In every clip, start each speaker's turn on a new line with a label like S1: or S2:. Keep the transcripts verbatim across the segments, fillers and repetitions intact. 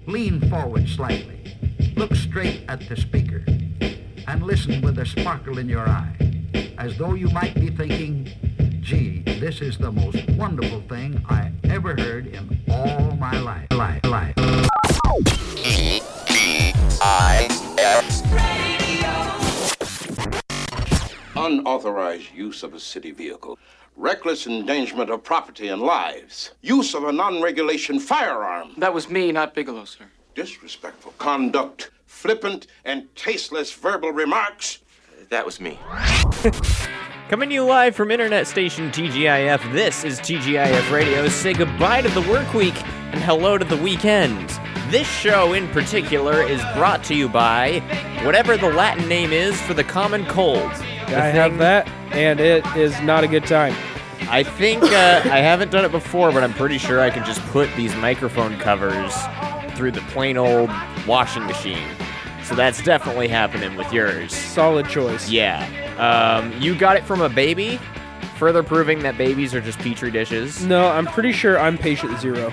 S1: Lean forward slightly. Look straight at the speaker. And listen with a sparkle in your eye, as though you might be thinking, gee, this is the most wonderful thing I ever heard in all my life. Life, life.
S2: E D I S Radio. Unauthorized use of a city vehicle. Reckless endangerment of property and lives. Use of a non-regulation firearm.
S3: That was me, not Bigelow, sir.
S2: Disrespectful conduct. Flippant and tasteless verbal remarks.
S4: That was me.
S5: Coming to you live from internet station T G I F, this is T G I F Radio. Say goodbye to the work week and hello to the weekend. This show in particular is brought to you by whatever the Latin name is for the common cold. The
S6: I
S5: thing,
S6: have that, and it is not a good time.
S5: I think, uh, I haven't done it before, but I'm pretty sure I can just put these microphone covers through the plain old washing machine. So that's definitely happening with yours.
S6: Solid choice.
S5: Yeah. Um, you got it from a baby, further proving that babies are just petri dishes.
S6: No, I'm pretty sure I'm patient zero.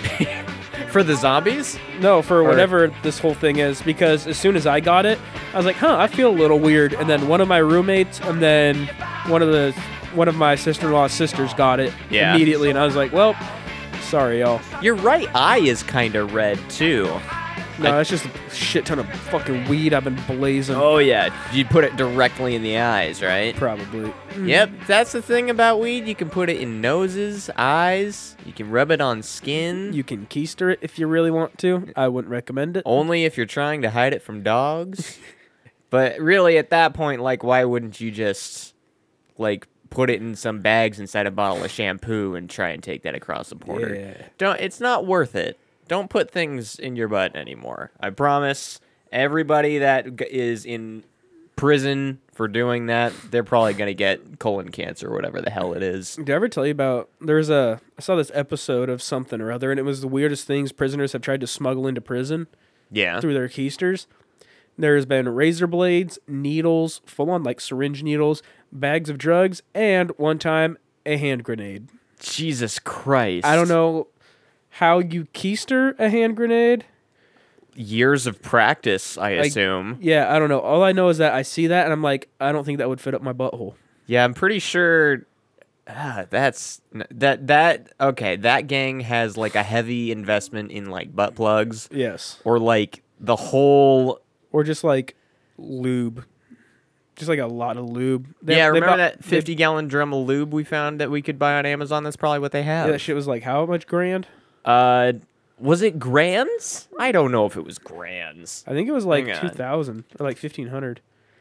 S5: For the zombies?
S6: No, for
S5: Or-
S6: whatever this whole thing is, because as soon as I got it, I was like, huh, I feel a little weird. And then one of my roommates and then one of the one of my sister-in-law's sisters got it
S5: Yeah.
S6: immediately, and I was like, well, sorry, y'all.
S5: Your right eye is kind of red, too.
S6: No,
S5: I-
S6: that's just a shit ton of fucking weed I've been blazing.
S5: Oh, yeah. You put it directly in the eyes, right?
S6: Probably.
S5: Yep, that's the thing about weed. You can put it in noses, eyes. You can rub it on skin.
S6: You can keister it if you really want to. I wouldn't recommend it.
S5: Only if you're trying to hide it from dogs. But really, at that point, like, why wouldn't you just, like, put it in some bags inside a bottle of shampoo and try and take that across the border?
S6: Yeah.
S5: Don't. It's not worth it. Don't put things in your butt anymore. I promise. Everybody that g- is in prison for doing that, they're probably gonna get colon cancer or whatever the hell it is.
S6: Did I ever tell you about, there's a, I saw this episode of something or other, and it was the weirdest things prisoners have tried to smuggle into prison
S5: Yeah.
S6: through their keisters. There's been razor blades, needles, full-on like syringe needles, bags of drugs, and one time, a hand grenade.
S5: Jesus Christ.
S6: I don't know how you keister a hand grenade.
S5: Years of practice, I
S6: Like,
S5: assume.
S6: Yeah, I don't know. All I know is that I see that, and I'm like, I don't think that would fit up my butthole.
S5: Yeah, I'm pretty sure. Ah, that's that that okay. That gang has like a heavy investment in like butt plugs
S6: Yes.
S5: or like the whole.
S6: Or just like lube. Just like a lot of lube. They-
S5: yeah,
S6: they
S5: remember
S6: bought-
S5: that
S6: they-
S5: fifty gallon drum of lube we found that we could buy on Amazon? That's probably what they have.
S6: Yeah, that shit was like how much grand?
S5: Uh, was it grands? I don't know if it was grands.
S6: I think it was like
S5: Hang on.
S6: two thousand or like fifteen hundred.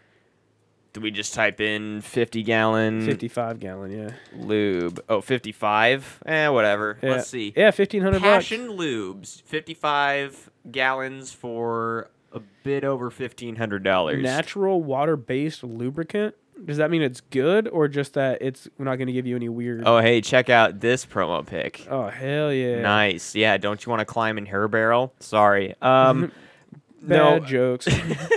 S5: Did we just type in fifty gallon
S6: fifty-five gallon, yeah.
S5: lube? Oh, fifty-five? Eh, whatever.
S6: yeah.
S5: Let's see.
S6: Yeah, fifteen hundred bucks.
S5: Passion Lubes, fifty-five gallons for a bit over fifteen hundred dollars.
S6: Natural water-based lubricant. Does that mean it's good or just that it's not going to give you any weird?
S5: Oh, hey, check out this promo pic.
S6: Oh, hell yeah.
S5: Nice. Yeah, don't you want to climb in her barrel? Sorry. Um,
S6: Bad
S5: no,
S6: jokes.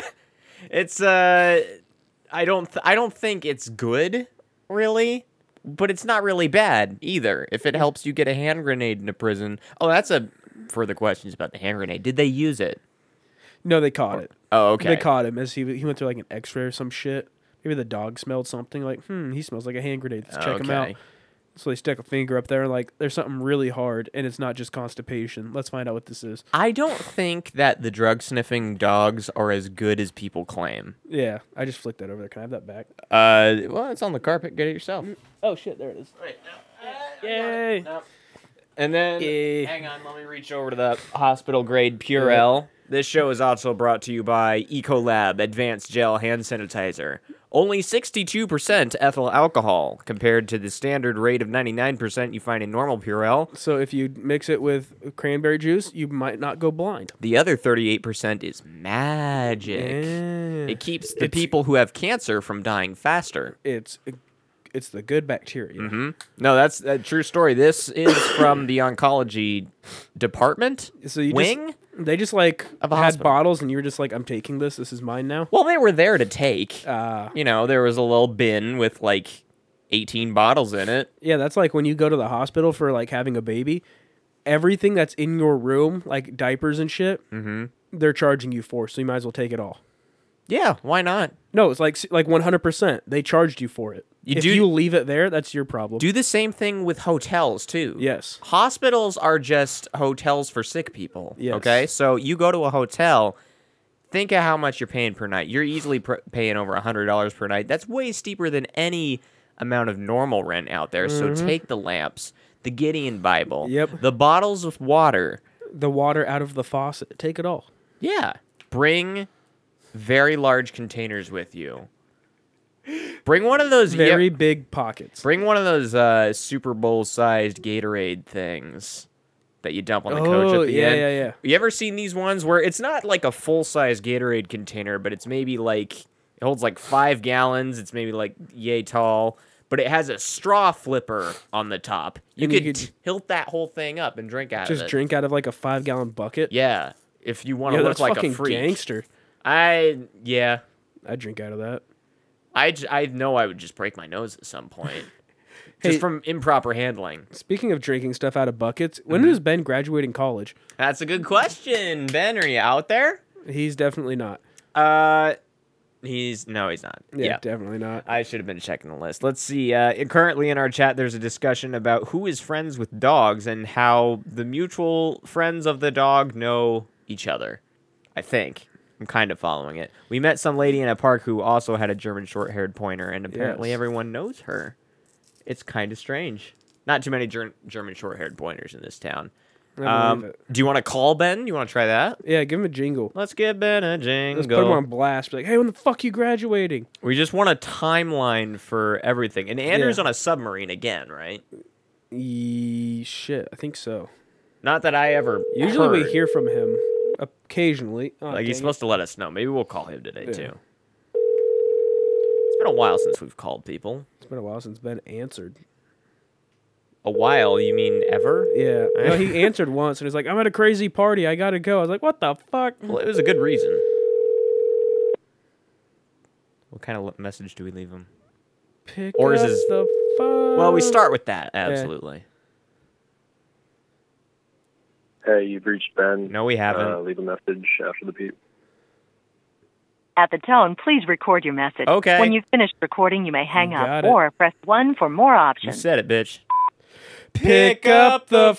S5: it's uh, I don't, th- I don't think it's good, really, but it's not really bad either. If it helps you get a hand grenade into prison. Oh, that's a further questions about the hand grenade. Did they use it?
S6: No, they caught it.
S5: Oh, okay.
S6: They caught him as he he went through like an X-ray or some shit. Maybe the dog smelled something like, hmm, he smells like a hand grenade. Let's check him out.
S5: Okay.
S6: So they stick a finger up there and like, there's something really hard, and it's not just constipation. Let's find out what this is.
S5: I don't think that the drug sniffing dogs are as good as people claim.
S6: Yeah, I just flicked that over there. Can I have that back?
S5: Uh, well, it's on the carpet. Get it yourself.
S6: Oh shit, there it is.
S5: Wait, no.
S6: Yay!
S5: And then,
S6: Yay.
S5: hang on, let me reach over to the hospital grade Purell. This show is also brought to you by Ecolab Advanced Gel Hand Sanitizer. Only sixty-two percent ethyl alcohol compared to the standard rate of ninety-nine percent you find in normal Purell.
S6: So if you mix it with cranberry juice, you might not go blind.
S5: The other thirty-eight percent is magic.
S6: Yeah.
S5: It keeps the
S6: It's-
S5: people who have cancer from dying faster.
S6: It's it's the good bacteria.
S5: Mm-hmm. No, that's a true story. This is from the oncology department
S6: So you
S5: wing.
S6: just, they just like
S5: Of a
S6: had
S5: hospital.
S6: bottles, and you were just like, I'm taking this. This is mine now.
S5: Well, they were there to take.
S6: Uh,
S5: You know, there was a little bin with like eighteen bottles in it.
S6: yeah, that's like when you go to the hospital for like having a baby. everything that's in your room, like diapers and shit,
S5: Mm-hmm.
S6: they're charging you for, so you might as well take it all.
S5: Yeah, why not?
S6: No, it's like like one hundred percent. They charged you for it.
S5: You
S6: if
S5: do-
S6: you leave it there, that's your problem.
S5: Do the same thing with hotels, too.
S6: Yes.
S5: Hospitals are just hotels for sick people.
S6: Yes.
S5: Okay? So you go to a hotel, think of how much you're paying per night. You're easily pr- paying over one hundred dollars per night. That's way steeper than any amount of normal rent out there. So take the lamps, the Gideon Bible,
S6: Yep.
S5: the bottles of water.
S6: The water out of the faucet. Take it all.
S5: Yeah. Bring very large containers with you. Bring one of those
S6: Very
S5: yeah,
S6: big pockets.
S5: bring one of those uh, Super Bowl sized Gatorade things that you dump on the coach
S6: Oh,
S5: at the
S6: yeah,
S5: end.
S6: yeah, yeah.
S5: You ever seen these ones where it's not like a full size Gatorade container, but it's maybe like it holds like five gallons. It's maybe like yay tall, but it has a straw flipper on the top. You
S6: And you
S5: could
S6: could-
S5: tilt that whole thing up and drink out
S6: Just
S5: of it.
S6: drink out of like a five gallon bucket.
S5: Yeah, if you want to
S6: Yeah,
S5: look
S6: that's
S5: like
S6: fucking
S5: a freak.
S6: gangster.
S5: I yeah.
S6: I drink out of that.
S5: I, j- I know I would just break my nose at some point.
S6: Hey-
S5: just from improper handling.
S6: Speaking of drinking stuff out of buckets, when
S5: Mm-hmm.
S6: is Ben graduating college?
S5: That's a good question. Ben, are you out there?
S6: He's definitely not.
S5: Uh, he's, no, he's not.
S6: Yeah,
S5: Yeah.
S6: definitely not.
S5: I should have been checking the list. Let's see. Uh, currently in our chat, there's a discussion about who is friends with dogs and how the mutual friends of the dog know each other. I think. I'm kind of following it. We met some lady in a park who also had a German short-haired pointer, and apparently
S6: Yes.
S5: everyone knows her. It's kind of strange. Not too many ger- German short-haired pointers in this town.
S6: I believe
S5: Um,
S6: it.
S5: do you want to call Ben? You want to try that?
S6: Yeah, give him a jingle.
S5: Let's give Ben a jingle.
S6: Let's put him on blast. Be like, hey, when the fuck you graduating?
S5: We just want a timeline for everything. And Andrew's
S6: Yeah.
S5: on a submarine again, right?
S6: E- shit, I think so.
S5: Not that I ever
S6: Usually
S5: heard.
S6: we hear from him occasionally. Oh,
S5: Like, he's
S6: dang
S5: supposed to let us know. Maybe we'll call him today,
S6: Yeah.
S5: too. It's been a while since we've called people.
S6: it. It's been a while since Ben answered.
S5: A while? You mean ever?
S6: Yeah. No, he answered once and he's like, I'm at a crazy party. I gotta go. I was like, what the fuck?
S5: Well, it was a good reason. What kind of message do we leave him?
S6: Pick
S5: Or is
S6: up
S5: his-
S6: the phone.
S5: Well, we start with that. Absolutely.
S3: Hey, you've reached Ben.
S5: No, we haven't.
S3: Uh, leave a message after the beep.
S4: At the tone, please record your message.
S5: Okay.
S4: When you've finished recording, you may hang
S6: You
S4: up
S6: got it.
S4: or press one for more
S5: You
S4: options.
S5: said it, bitch.
S6: Pick up the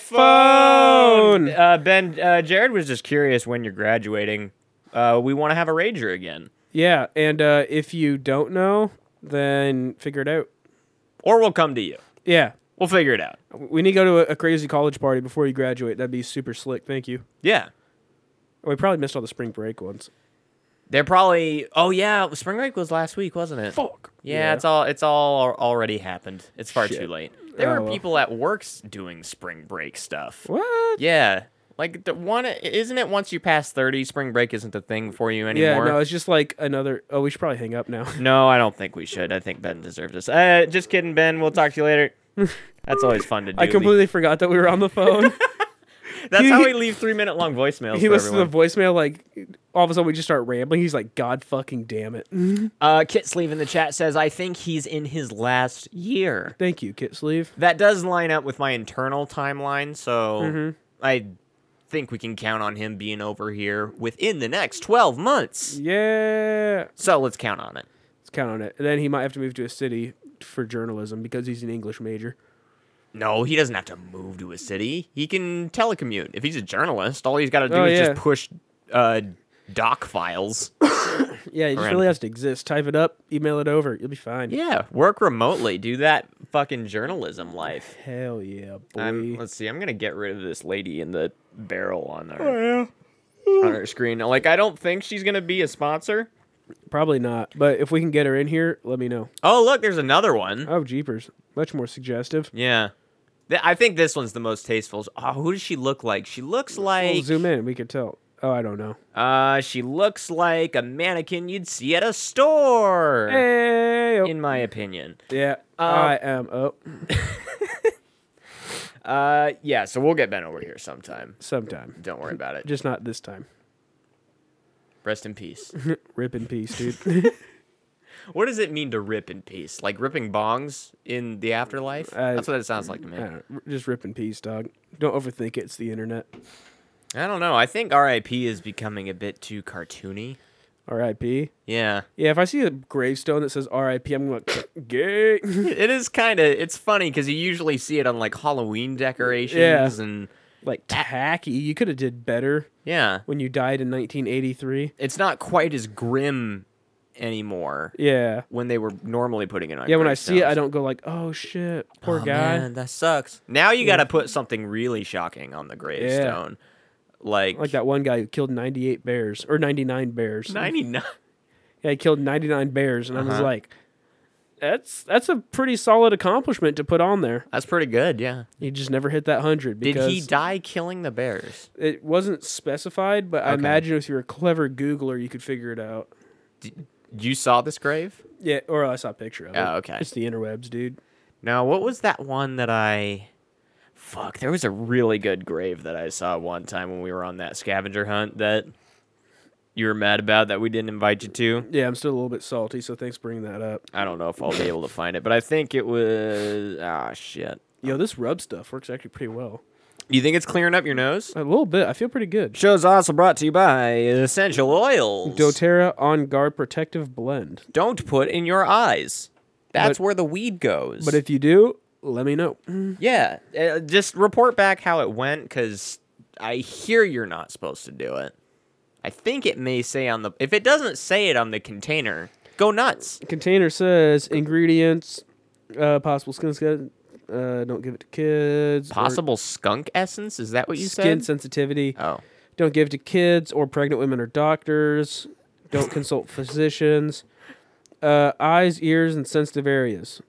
S6: phone.
S5: Uh, Ben, uh, Jared was just curious when you're graduating. Uh, we want to have a rager again.
S6: Yeah, and uh, if you don't know, then figure it out.
S5: Or we'll come to you.
S6: Yeah.
S5: We'll figure it out.
S6: We need to go to a, a crazy college party before you graduate. That'd be super slick. Thank you.
S5: Yeah.
S6: We probably missed all the spring break ones.
S5: They're probably. Oh yeah, spring break was last week, wasn't it?
S6: Fuck.
S5: Yeah, it's all. It's all al- already happened. It's far
S6: Shit.
S5: too late. There
S6: Oh,
S5: were
S6: well.
S5: people at works doing spring break stuff.
S6: What?
S5: Yeah, like the one. Isn't it once you pass thirty, spring break isn't a thing for you
S6: Yeah,
S5: anymore?
S6: no, it's just like another. Oh, we should probably hang up now.
S5: No, I don't think we should. I think Ben deserves this. Uh, just kidding, Ben. We'll talk to you later. That's always fun to do.
S6: I completely forgot that we were on the phone.
S5: That's
S6: he-
S5: how we leave three minute long voicemails.
S6: he
S5: for
S6: listens to
S5: everyone.
S6: the voicemail, like, all of a sudden we just start rambling. He's like, God fucking damn it.
S5: Uh, Kit Sleeve in the chat says, I think he's in his last year.
S6: Thank you, Kit Sleeve.
S5: That does line up with my internal timeline, so
S6: Mhm.
S5: I think we can count on him being over here within the next twelve months.
S6: Yeah.
S5: So let's count on it.
S6: Let's count on it. And then he might have to move to a city for journalism because he's an English major.
S5: No, he doesn't have to move to a city. He can telecommute. If he's a journalist, all he's got to do
S6: Oh,
S5: is
S6: yeah.
S5: just push uh, doc files.
S6: Yeah, he just
S5: Around.
S6: really has to exist. Type it up, email it over. You'll be fine.
S5: Yeah, work remotely. Do that fucking journalism life.
S6: Hell yeah, boy.
S5: I'm, let's see. I'm going to get rid of this lady in the barrel on our,
S6: Oh,
S5: on our screen. Like, I don't think she's going to be a sponsor.
S6: Probably not. But if we can get her in here, let me know.
S5: Oh, look, there's another one.
S6: Oh, jeepers. Much more suggestive.
S5: Yeah. Th- I think this one's the most tasteful. Oh, who does she look like? She looks like
S6: We'll zoom in. We can tell. Oh, I don't know.
S5: uh she looks like a mannequin you'd see at a store.
S6: Hey.
S5: In my opinion.
S6: Yeah,
S5: Uh,
S6: I am. Oh,
S5: Uh yeah, so we'll get Ben over here sometime.
S6: sometime.
S5: Don't worry about it.
S6: Just not this time.
S5: Rest in peace.
S6: Rip in peace, dude.
S5: What does it mean to rip in peace? Like ripping bongs in the afterlife?
S6: Uh,
S5: That's what it sounds like to me.
S6: I don't know, just rip in peace, dog. Don't overthink it. It's the internet.
S5: I don't know. I think R I P is becoming a bit too cartoony.
S6: R I P
S5: Yeah.
S6: Yeah, if I see a gravestone that says R I P, I'm like, gay.
S5: It is kind of, it's funny because you usually see it on like Halloween decorations
S6: Yeah.
S5: and
S6: Like tacky. You could have did better
S5: yeah.
S6: when you died in nineteen eighty-three.
S5: It's not quite as grim anymore
S6: Yeah.
S5: when they were normally putting it on
S6: Yeah, when I see it, I
S5: gravestones.
S6: don't go like, oh shit, poor
S5: Oh,
S6: guy.
S5: man, that sucks. Now you got to put something really shocking on the gravestone. Like,
S6: Like that one guy who killed ninety-eight bears or ninety-nine bears.
S5: ninety-nine.
S6: Yeah, he killed ninety-nine bears, and I was
S5: Uh-huh.
S6: like, that's that's a pretty solid accomplishment to put on there.
S5: That's pretty good, yeah.
S6: He just never hit that hundred
S5: Did
S6: because
S5: he die killing the bears?
S6: it wasn't specified. But I
S5: Okay.
S6: imagine if you're a clever Googler, you could figure it out.
S5: You saw this grave?
S6: Yeah, or I saw a picture of it.
S5: Oh, okay.
S6: It's the interwebs, dude.
S5: Now, what was that one that I... Fuck, there was a really good grave that I saw one time when we were on that scavenger hunt that you were mad about that we didn't invite you to.
S6: Yeah, I'm still a little bit salty, so thanks for bringing that up.
S5: I don't know if I'll be able to find it, but I think it was... Ah, shit.
S6: Yo, this rub stuff works actually pretty well.
S5: You think it's clearing up your nose?
S6: A little bit. I feel pretty good.
S5: Show's also brought to you by Essential Oils.
S6: doTERRA On Guard Protective Blend.
S5: Don't put in your eyes. That's
S6: But-
S5: where the weed goes.
S6: But if you do, let me know.
S5: Yeah, uh, just report back how it went, because I hear you're not supposed to do it. I think it may say on the... If it doesn't say it on the container, go nuts.
S6: Container says ingredients, uh, possible skin skin, uh, don't give it to kids. or
S5: Possible skunk essence? Is that what you
S6: skin
S5: said?
S6: sensitivity.
S5: Oh.
S6: Don't give to kids or pregnant women or doctors. Don't consult physicians. Uh, eyes, ears, and sensitive areas.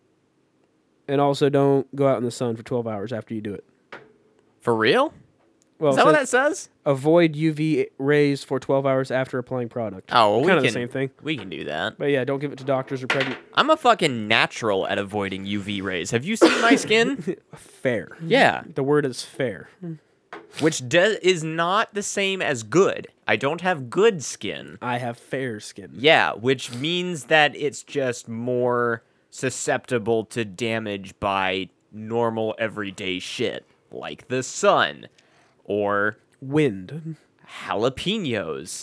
S6: And also don't go out in the sun for twelve hours after you do it.
S5: For real?
S6: Well,
S5: Is
S6: it
S5: that what
S6: says
S5: that says?
S6: avoid U V rays for twelve hours after applying product.
S5: Oh, well, we
S6: kind of
S5: can,
S6: the same thing.
S5: We can do that.
S6: But yeah, don't give it to doctors or pregnant.
S5: I'm a fucking natural at avoiding U V rays. Have you seen my skin?
S6: Fair.
S5: Yeah.
S6: The word is fair.
S5: Which does is not the same as good. I don't have good skin.
S6: I have fair skin.
S5: Yeah, which means that it's just more susceptible to damage by normal everyday shit, like the sun or
S6: Wind.
S5: jalapenos.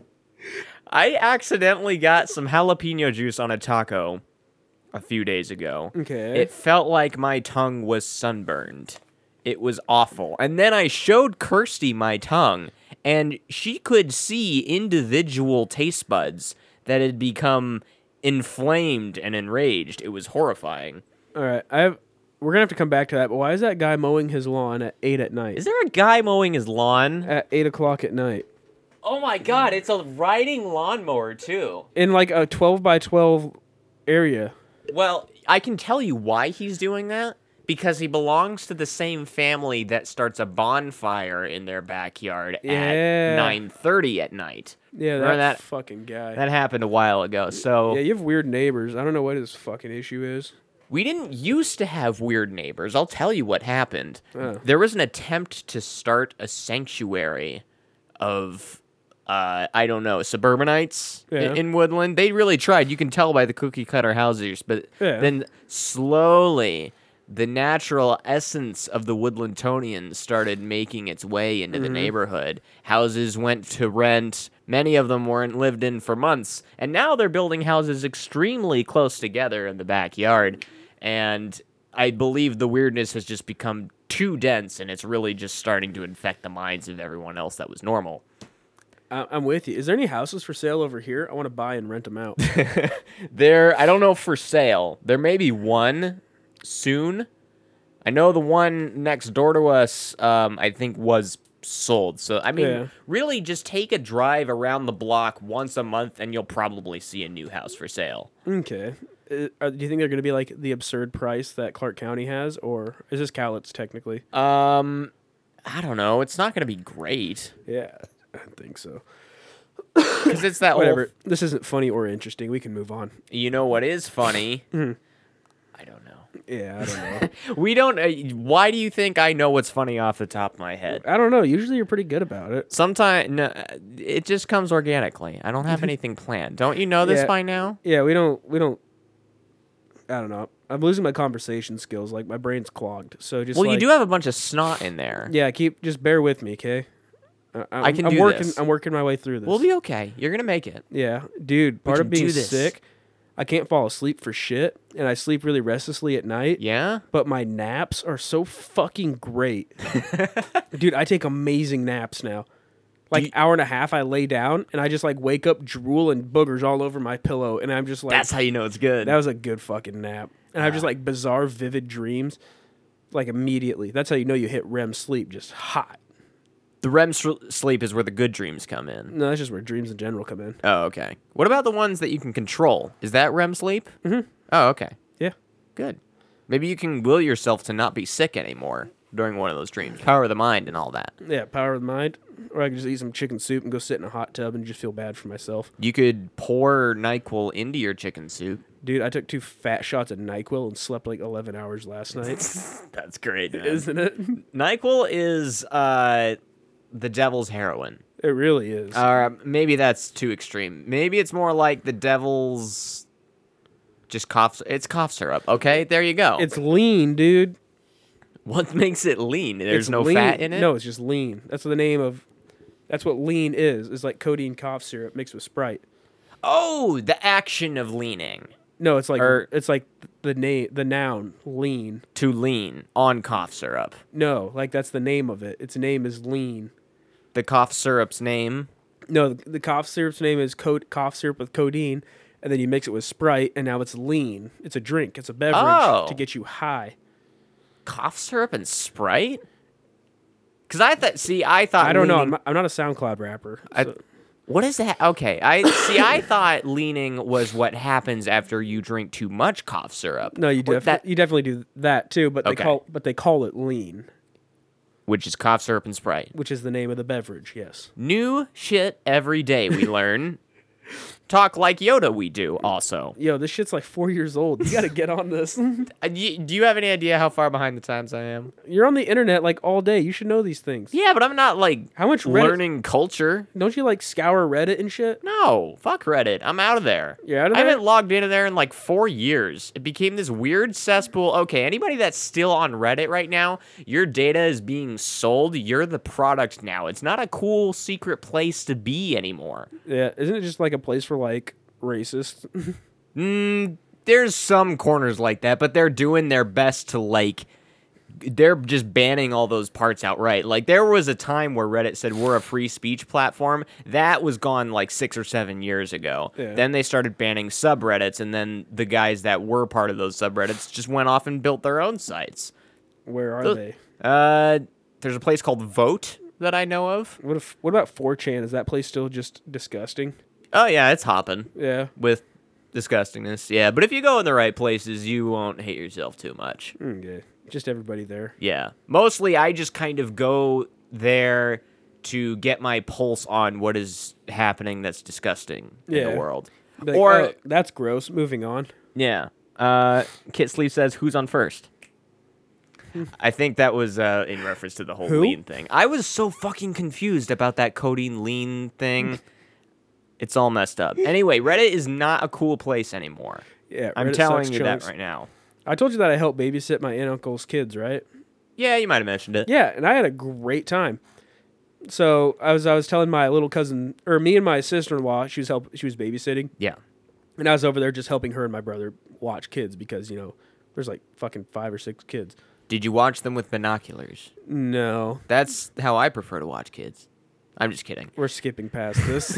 S5: I accidentally got some jalapeno juice on a taco a few days ago.
S6: Okay.
S5: It felt like my tongue was sunburned. It was awful. And then I showed Kirsty my tongue, and she could see individual taste buds that had become inflamed and enraged. It was horrifying.
S6: All right. I have. We're gonna have to come back to that. But why is that guy mowing his lawn at eight at night?
S5: Is there a guy mowing his lawn?
S6: At eight o'clock at night
S5: Oh my god, it's a riding lawnmower too.
S6: in like a twelve by twelve area.
S5: Well, I can tell you why he's doing that. Because he belongs to the same family that starts a bonfire in their backyard
S6: Yeah.
S5: at nine thirty at night.
S6: Yeah, that,
S5: Remember that?
S6: fucking guy.
S5: That happened a while ago. So
S6: yeah, you have weird neighbors. I don't know what his fucking issue is.
S5: we didn't used to have weird neighbors. I'll tell you what happened.
S6: Oh.
S5: There was an attempt to start a sanctuary of, uh, I don't know, suburbanites i-
S6: Yeah.
S5: in Woodland. They really tried. You can tell by the cookie cutter houses. But
S6: Yeah.
S5: then slowly, the natural essence of the Woodlandtonians started making its way into the
S6: Mm-hmm.
S5: neighborhood. Houses went to rent. Many of them weren't lived in for months. And now they're building houses extremely close together in the backyard. And I believe the weirdness has just become too dense, and it's really just starting to infect the minds of everyone else that was normal.
S6: I- I'm with you. Is there any houses for sale over here? I want to buy and rent them out.
S5: There, I don't know for sale. There may be one soon. I know the one next door to us, um, I think, was sold. So, I mean,
S6: Yeah.
S5: really just take a drive around the block once a month, and you'll probably see a new house for sale.
S6: Okay. Uh, are- do you think they're going to be like the absurd price that Clark County has, or is this Cowlitz technically?
S5: Um, I don't know. It's not going to be great.
S6: Yeah, I don't think so.
S5: Because it's that
S6: Whatever.
S5: whole...
S6: This isn't funny or interesting. We can move on.
S5: You know what is funny? I don't know.
S6: Yeah, I don't know.
S5: We don't. Uh, why do you think I know what's funny off the top of my head?
S6: I don't know. Usually you're pretty good about it.
S5: Sometimes no, it just comes organically. I don't have anything planned. Don't you know this
S6: Yeah.
S5: by now?
S6: Yeah, we don't. We don't. I don't know. I'm losing my conversation skills. Like my brain's clogged. So just
S5: Well, you
S6: like-
S5: do have a bunch of snot in there.
S6: Yeah, keep just bear with me, okay? Uh, I'm,
S5: I can
S6: I'm
S5: do
S6: working.
S5: this.
S6: I'm working my way through this.
S5: We'll be okay. You're gonna make it.
S6: Yeah, dude. Part
S5: can
S6: of being
S5: do this.
S6: sick, I can't fall asleep for shit, and I sleep really restlessly at night.
S5: Yeah.
S6: But my naps are so fucking great, dude. I take amazing naps now. Like
S5: you-
S6: hour and a half, I lay down and I just like wake up, drool and boogers all over my pillow, and I'm just like,
S5: That's how you know it's good.
S6: that was a good fucking nap. And I have just like bizarre, vivid dreams, like immediately. That's how you know you hit R E M sleep, just hot.
S5: The R E M s- sleep is where the good dreams come in.
S6: No, that's just where dreams in general come in.
S5: Oh, okay. What about the ones that you can control? Is that R E M sleep? Mm-hmm. Oh, okay.
S6: Yeah.
S5: Good. Maybe you can will yourself to not be sick anymore during one of those dreams. Power of the mind and all that.
S6: Yeah, power of the mind. Or I can just eat some chicken soup and go sit in a hot tub and just feel bad for myself.
S5: You could pour NyQuil into your chicken soup.
S6: Dude, I took two fat shots of NyQuil and slept like eleven hours last night.
S5: That's great, man.
S6: Isn't it?
S5: NyQuil is uh, the devil's heroin.
S6: It really is.
S5: Uh, maybe that's too extreme. Maybe it's more like the devil's just cough. It's cough syrup. Okay, there you go.
S6: It's lean, dude.
S5: What makes it lean? There's
S6: It's
S5: no
S6: lean.
S5: fat in it?
S6: No, it's just lean. That's the name of. That's what lean is. It's like codeine cough syrup mixed with Sprite.
S5: Oh, the action of leaning.
S6: No, it's like
S5: Or-
S6: it's like the name, the noun, lean.
S5: To lean on cough syrup.
S6: No, like that's the name of it. Its name is lean.
S5: The cough syrup's name.
S6: No, the, the cough syrup's name is co- cough syrup with codeine, and then you mix it with Sprite, and now it's lean. It's a drink. It's a beverage
S5: Oh.
S6: to get you high.
S5: Cough syrup and Sprite? Because I thought, see, I thought.
S6: I don't know. I'm
S5: leaning-
S6: not, I'm not a SoundCloud rapper.
S5: I-
S6: so-
S5: What is that? Okay, I see. I thought leaning was what happens after you drink too much cough syrup.
S6: no, you
S5: What
S6: def-
S5: that,
S6: you definitely do that too, but they
S5: Okay.
S6: call but they call it lean,
S5: which is cough syrup and Sprite.
S6: which is the name of the beverage. Yes.
S5: New shit every day we learn. Talk like Yoda, we do also.
S6: Yo, this shit's like four years old. You got to get on this.
S5: Uh, y- Do you have any idea how far behind the times I am?
S6: You're on the internet like all day. You should know these things.
S5: Yeah, but I'm not like
S6: How much Reddit-
S5: learning culture.
S6: Don't you like scour Reddit and shit?
S5: No, fuck Reddit. I'm out of there.
S6: You're out of
S5: I
S6: there?
S5: haven't logged into there in like four years. It became this weird cesspool. Okay, anybody that's still on Reddit right now, your data is being sold. You're the product now. It's not a cool secret place to be anymore.
S6: Yeah, isn't it just like a place for like racists?
S5: Mm, there's some corners like that, but they're doing their best to like. They're just banning all those parts outright. Like, there was a time where Reddit said we're a free speech platform. That was gone like six or seven years ago.
S6: Yeah.
S5: Then they started banning subreddits, and then the guys that were part of those subreddits just went off and built their own sites.
S6: Where are
S5: The-
S6: they?
S5: Uh, there's a place called Vote that I know of.
S6: What if? What about four chan? Is that place still just disgusting?
S5: Oh, yeah, it's hopping
S6: Yeah.
S5: with disgustingness. Yeah, but if you go in the right places, you won't hate yourself too much.
S6: Okay. Just everybody there.
S5: Yeah. Mostly I just kind of go there to get my pulse on what is happening that's disgusting in
S6: Yeah.
S5: the world.
S6: Be like,
S5: or,
S6: "Oh, that's gross. Moving on.
S5: yeah. Uh, Kit Sleeve says, who's on first? I think that was uh, in reference to the whole
S6: Who?
S5: lean thing. I was so fucking confused about that codeine lean thing. It's all messed up. Anyway, Reddit is not a cool place anymore.
S6: Yeah.
S5: I'm
S6: Reddit
S5: telling
S6: sucks
S5: you
S6: chunks.
S5: that right now.
S6: I told you that I helped babysit my aunt and uncle's kids, right?
S5: Yeah, you might have mentioned it.
S6: Yeah, and I had a great time. So I was I was telling my little cousin, or me and my sister in law, she was help she was babysitting,
S5: Yeah.
S6: and I was over there just helping her and my brother watch kids because you know there's like fucking five or six kids.
S5: Did you watch them with binoculars?
S6: No,
S5: That's how I prefer to watch kids. I'm just kidding.
S6: we're skipping past this.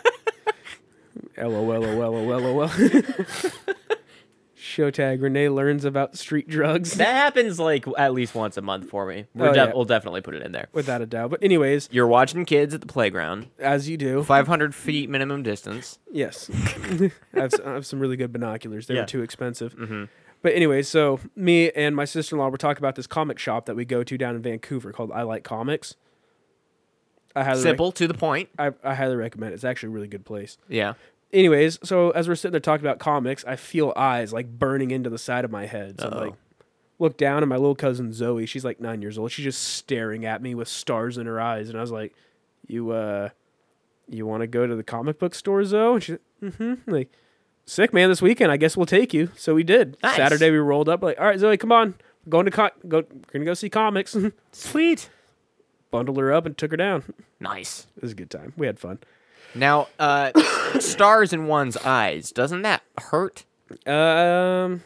S6: LOL, LOL, LOL. Show tag Renee learns about street drugs.
S5: That happens like at least once a month for me. We're
S6: Oh,
S5: def-
S6: yeah.
S5: We'll definitely put it in there.
S6: Without a doubt. But anyways,
S5: You're watching kids at the playground,
S6: as you do.
S5: five hundred feet minimum distance.
S6: Yes. I, have, s- I have some really good binoculars. They
S5: Yeah.
S6: were too expensive. But anyway, so me and my sister-in-law were talking about this comic shop that we go to down in Vancouver called I Like Comics. I highly rec-
S5: Simple, to the point.
S6: I, I highly recommend it. It's actually a really good place.
S5: Yeah.
S6: anyways, so as we're sitting there talking about comics, I feel eyes like burning into the side of my head. So
S5: Uh-oh.
S6: like, look down, and my little cousin Zoe, she's like nine years old. She's just staring at me with stars in her eyes, and I was like, "You, uh, you want to go to the comic book store, Zoe?" And she's mm-hmm. Like, sick, man. This weekend, I guess we'll take you. So we did.
S5: Nice.
S6: Saturday, we rolled up. Like, all right, Zoe, come on, we're going to co- go. We're gonna go see comics.
S5: Sweet.
S6: Bundled her up and took her down.
S5: Nice.
S6: It was a good time. We had fun.
S5: Now, uh, stars in one's eyes, doesn't that hurt?
S6: Um.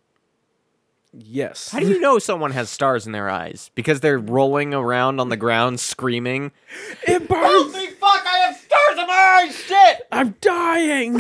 S6: Yes.
S5: How do you know someone has stars in their eyes? Because they're rolling around on the ground screaming,
S6: It burns.
S5: "Holy fuck, I have stars in my eyes, shit!"
S6: I'm dying.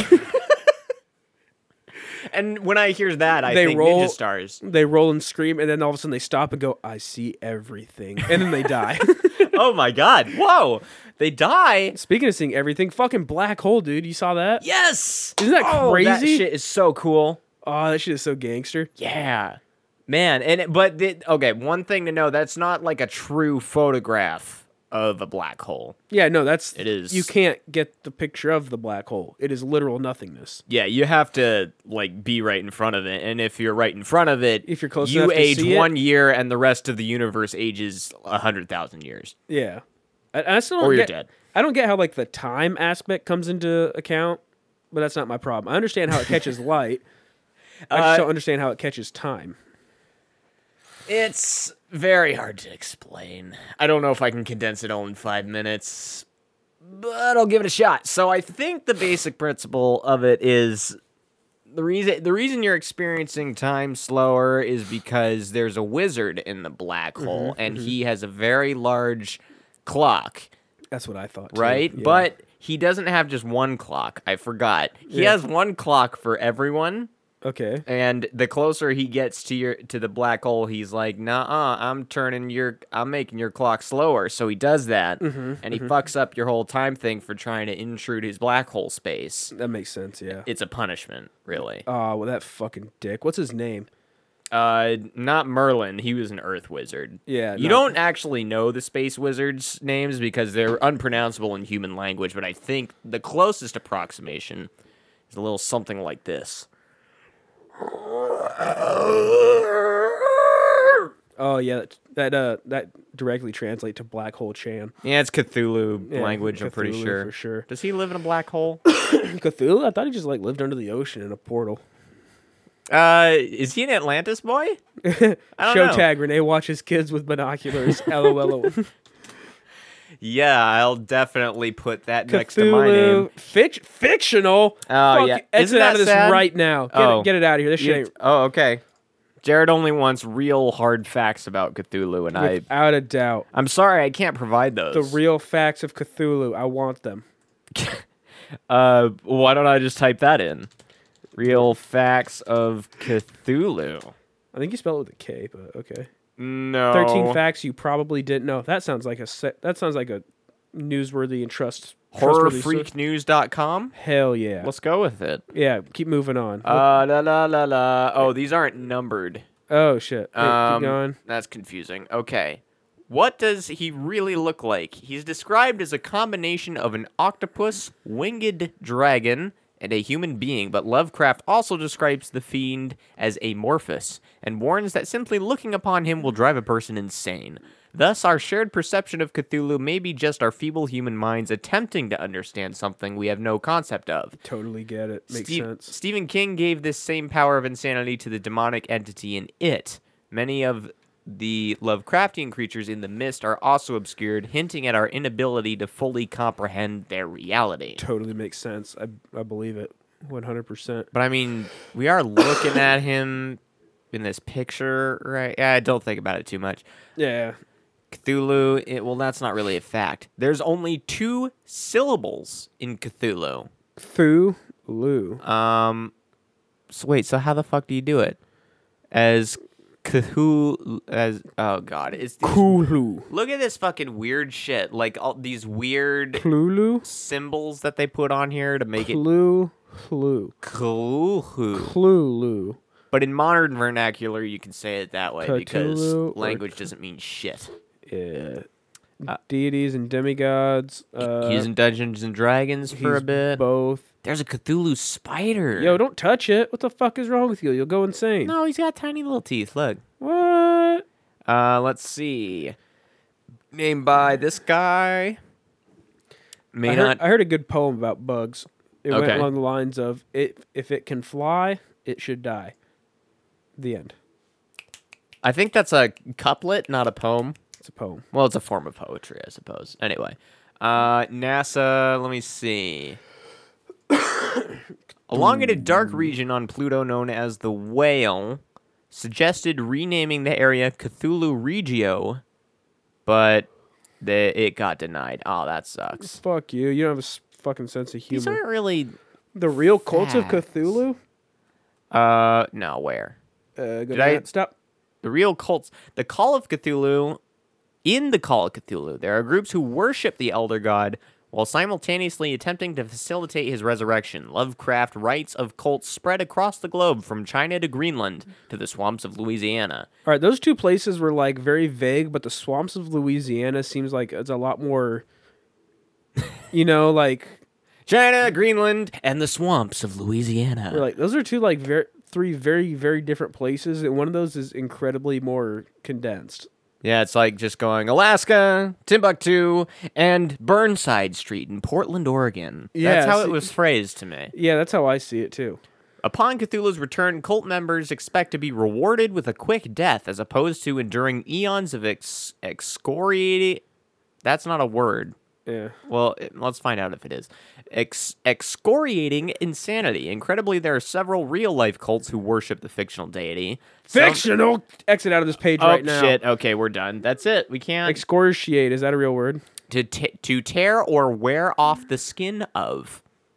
S5: And when I hear that, I
S6: They
S5: think
S6: roll-
S5: ninja stars.
S6: They roll and scream, and then all of a sudden they stop and go, "I see everything," and then they die.
S5: Oh my god, whoa! They die?
S6: Speaking of seeing everything, fucking black hole, dude. You saw that?
S5: Yes!
S6: Isn't that
S5: Oh, that
S6: crazy?
S5: shit is so cool.
S6: Oh, that shit is so gangster.
S5: Yeah. Man, and it, but the, okay, one thing to know, that's not like a true photograph of a black hole.
S6: Yeah, no, that's
S5: It is.
S6: You can't get the picture of the black hole. It is literal nothingness.
S5: Yeah, you have to like be right in front of it, and if you're right in front of it,
S6: If you're close
S5: you
S6: enough to
S5: age
S6: see it-
S5: one year, and the rest of the universe ages a hundred thousand years.
S6: Yeah, I, I still don't
S5: Or you're
S6: get,
S5: dead.
S6: I don't get how like the time aspect comes into account, but that's not my problem. I understand how it catches light. I just
S5: Uh,
S6: don't understand how it catches time.
S5: It's very hard to explain. I don't know if I can condense it all in five minutes, but I'll give it a shot. So I think the basic principle of it is the reason the reason you're experiencing time slower is because there's a wizard in the black hole, and he has a very large clock,
S6: That's what I thought. Too.
S5: right?
S6: Yeah.
S5: But he doesn't have just one clock. I forgot. He
S6: Yeah.
S5: has one clock for everyone.
S6: okay,
S5: And the closer he gets to your to the black hole, he's like, "Nah, I'm turning your, I'm making your clock slower." So he does that,
S6: Mm-hmm,
S5: and he fucks up your whole time thing for trying to intrude his black hole space.
S6: that makes sense. Yeah.
S5: It's a punishment, really.
S6: Oh, well, that fucking dick. What's his name?
S5: Uh, not Merlin. He was an Earth wizard.
S6: Yeah,
S5: You
S6: no.
S5: don't actually know the space wizards' names because they're unpronounceable in human language. But I think the closest approximation is a little something like this.
S6: Oh yeah, that that uh that directly translate to Black Hole Chan.
S5: Yeah, it's Cthulhu
S6: Yeah,
S5: language, I'm pretty
S6: Cthulhu
S5: sure.
S6: for sure.
S5: Does he live in a black hole?
S6: Cthulhu? I thought he just like lived under the ocean in a portal.
S5: uh, is he an Atlantis boy? I don't
S6: Show
S5: know.
S6: tag Renee watches kids with binoculars. LOL.
S5: Yeah, I'll definitely put that next to my name.
S6: Cthulhu. Fic- fictional.
S5: Oh,
S6: Fuck
S5: yeah.
S6: you. Exit
S5: Isn't
S6: out
S5: that
S6: of this
S5: sad?
S6: right now. Get,
S5: Oh.
S6: it, get it out of here. This shit
S5: You-
S6: ain't
S5: oh, okay. Jared only wants real hard facts about Cthulhu, and I,
S6: without a doubt.
S5: I'm sorry, I can't provide those.
S6: The real facts of Cthulhu. I want them.
S5: Uh, why don't I just type that in? Real facts of Cthulhu.
S6: I think you spell it with a K, but okay.
S5: No.
S6: Thirteen facts you probably didn't know. That sounds like a se- that sounds like a newsworthy and trust
S5: horror
S6: trustworthy
S5: freak
S6: source.
S5: news dot com.
S6: Hell yeah.
S5: Let's go with it.
S6: Yeah, keep moving on.
S5: Uh, la la la la. Oh, these aren't numbered.
S6: oh shit. Wait,
S5: Um,
S6: keep going.
S5: That's confusing. Okay. What does he really look like? He's described as a combination of an octopus, winged dragon, and a human being, but Lovecraft also describes the fiend as amorphous and warns that simply looking upon him will drive a person insane. Thus, our shared perception of Cthulhu may be just our feeble human minds attempting to understand something we have no concept of.
S6: Totally get it. Makes
S5: Steve-
S6: sense.
S5: Stephen King gave this same power of insanity to the demonic entity in It. Many of the Lovecraftian creatures in The Mist are also obscured, hinting at our inability to fully comprehend their reality.
S6: Totally makes sense. I I believe it. one hundred percent.
S5: But I mean, we are looking at him in this picture, right? Yeah, I don't think about it too much.
S6: Yeah.
S5: Cthulhu, it, well, that's not really a fact. There's only two syllables in Cthulhu.
S6: Cthulhu.
S5: Um, so wait, so how the fuck do you do it? As Cthulhu, as oh god, it's these,
S6: Cthulhu.
S5: look at this fucking weird shit, like all these weird
S6: Cthulhu.
S5: symbols that they put on here to make it
S6: Cthulhu. Cthulhu.
S5: Cthulhu.
S6: Cthulhu.
S5: But in modern vernacular, you can say it that way because
S6: Cthulhu or
S5: language doesn't mean shit.
S6: Yeah. deities and demigods. Uh,
S5: He's in Dungeons and Dragons for a
S6: he's
S5: bit.
S6: Both.
S5: There's a Cthulhu spider.
S6: Yo, don't touch it. What the fuck is wrong with you? You'll go insane.
S5: No, he's got tiny little teeth. Look.
S6: What?
S5: Uh, let's see. Named by this guy. May
S6: I
S5: not.
S6: heard, I heard a good poem about bugs. It went
S5: Okay.
S6: along the lines of, it, if it can fly, it should die. The end.
S5: I think that's a couplet, not a poem.
S6: It's a poem.
S5: Well, it's a form of poetry, I suppose. Anyway, uh, NASA. Let me see. Along in a dark region on Pluto known as the Whale, suggested renaming the area Cthulhu Regio, but the, it got denied. Oh, that sucks.
S6: Fuck you. You don't have a s- fucking sense of
S5: These
S6: humor.
S5: aren't really.
S6: The real cults of
S5: facts.
S6: Cthulhu?
S5: Uh, no, where?
S6: Uh, go
S5: Did
S6: to
S5: I-
S6: that. Stop.
S5: The real cults. The Call of Cthulhu. In the Call of Cthulhu, there are groups who worship the Elder God while simultaneously attempting to facilitate his resurrection. Lovecraft writes of cults spread across the globe from China to Greenland to the swamps of Louisiana.
S6: All right, those two places were like very vague, but the swamps of Louisiana seems like it's a lot more, you know, like
S5: China, Greenland, and the swamps of Louisiana.
S6: we're like those are two like very three very very different places, and one of those is incredibly more condensed.
S5: Yeah, it's like just going Alaska, Timbuktu, and Burnside Street in Portland, Oregon.
S6: Yeah,
S5: That's how
S6: see-
S5: it was phrased to me.
S6: Yeah, that's how I see it too.
S5: Upon Cthulhu's return, cult members expect to be rewarded with a quick death as opposed to enduring eons of ex- excoriating... That's not a word.
S6: Yeah.
S5: Well, it- let's find out if it is. Ex- excoriating insanity. Incredibly, there are several real-life cults who worship the fictional deity. Some-
S6: Fictional. Exit out of this page
S5: Oh,
S6: right now.
S5: shit. Okay, we're done. That's it. We can't...
S6: Excoriate. Is that a real word?
S5: to, t- to tear or wear off the skin of.